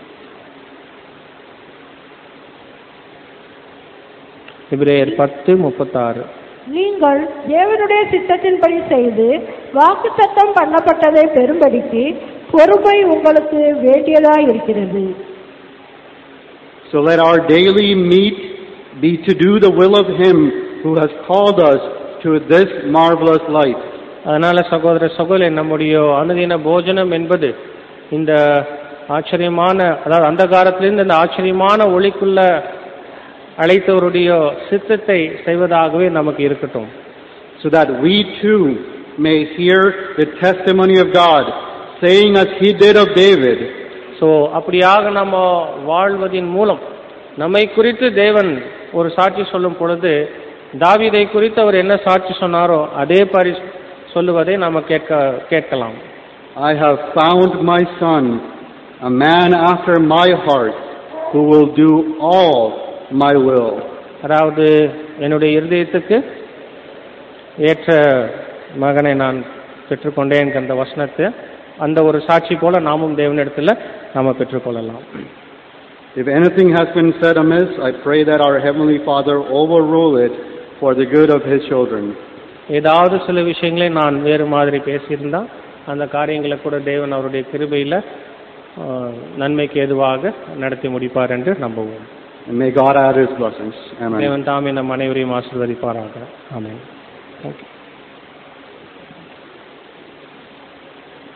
எபிரேயர் 10:36. நீங்கள் தேவனுடைய சித்தத்தின்படி செய்து வாக்குத்தத்தம் பண்ணப்பட்டதை பெறும்படிக்கு பொறுமை உங்களுக்கு வேண்டியதாய் இருக்கிறது. So let our daily meat be to do the will of Him who has called us to this marvelous light. அதனால சகோதர சகோதரி, நம்முடைய அனுதின போஜனம் என்பது இந்த ஆச்சரியமான, அதாவது அந்த காலத்திலிருந்து இந்த ஆச்சரியமான ஒளிக்குள்ள அழைத்தவருடைய சித்தத்தை செய்வதாகவே நமக்கு இருக்கட்டும். So that we too may hear the testimony of God, saying as He did of David. So அப்படியாக நம்ம வாழ்வதின் மூலம் நம்மை குறித்து தேவன் ஒரு சாட்சி சொல்லும் பொழுது தாவீதை குறித்து அவர் என்ன சாட்சி சொன்னாரோ அதே மாதிரி சொல்லுவதை நாம கேட்கலாம். I have found my son, a man after my heart, who will do all my will. அதாவது என்னுடைய இருதயத்துக்கு ஏற்ற மகனை நான் பெற்றுக்கொண்டேன் என்ற வசனத்தை அந்த ஒரு சாட்சி போல நாமும் தேவனிடத்தில் நாம பெற்றுக்கொள்ளலாம். If anything has been said amiss, I pray that our Heavenly Father overrule it for the good of His children. ஏதாவது சில விஷயங்களை நான் வேறு மாதிரி பேசியிருந்தா அந்த காரியங்களை கூட தேவன் அவருடைய கிருபையில் நன்மைக்கு ஏதுவாக நடத்தி முடிப்பார் என்று நம்புவோம். And may God add His blessings. Amen. தேவன் தாமே நம் அனைவரையும் ஆசீர்வதிப்பாராக. ஆமென். Thank you.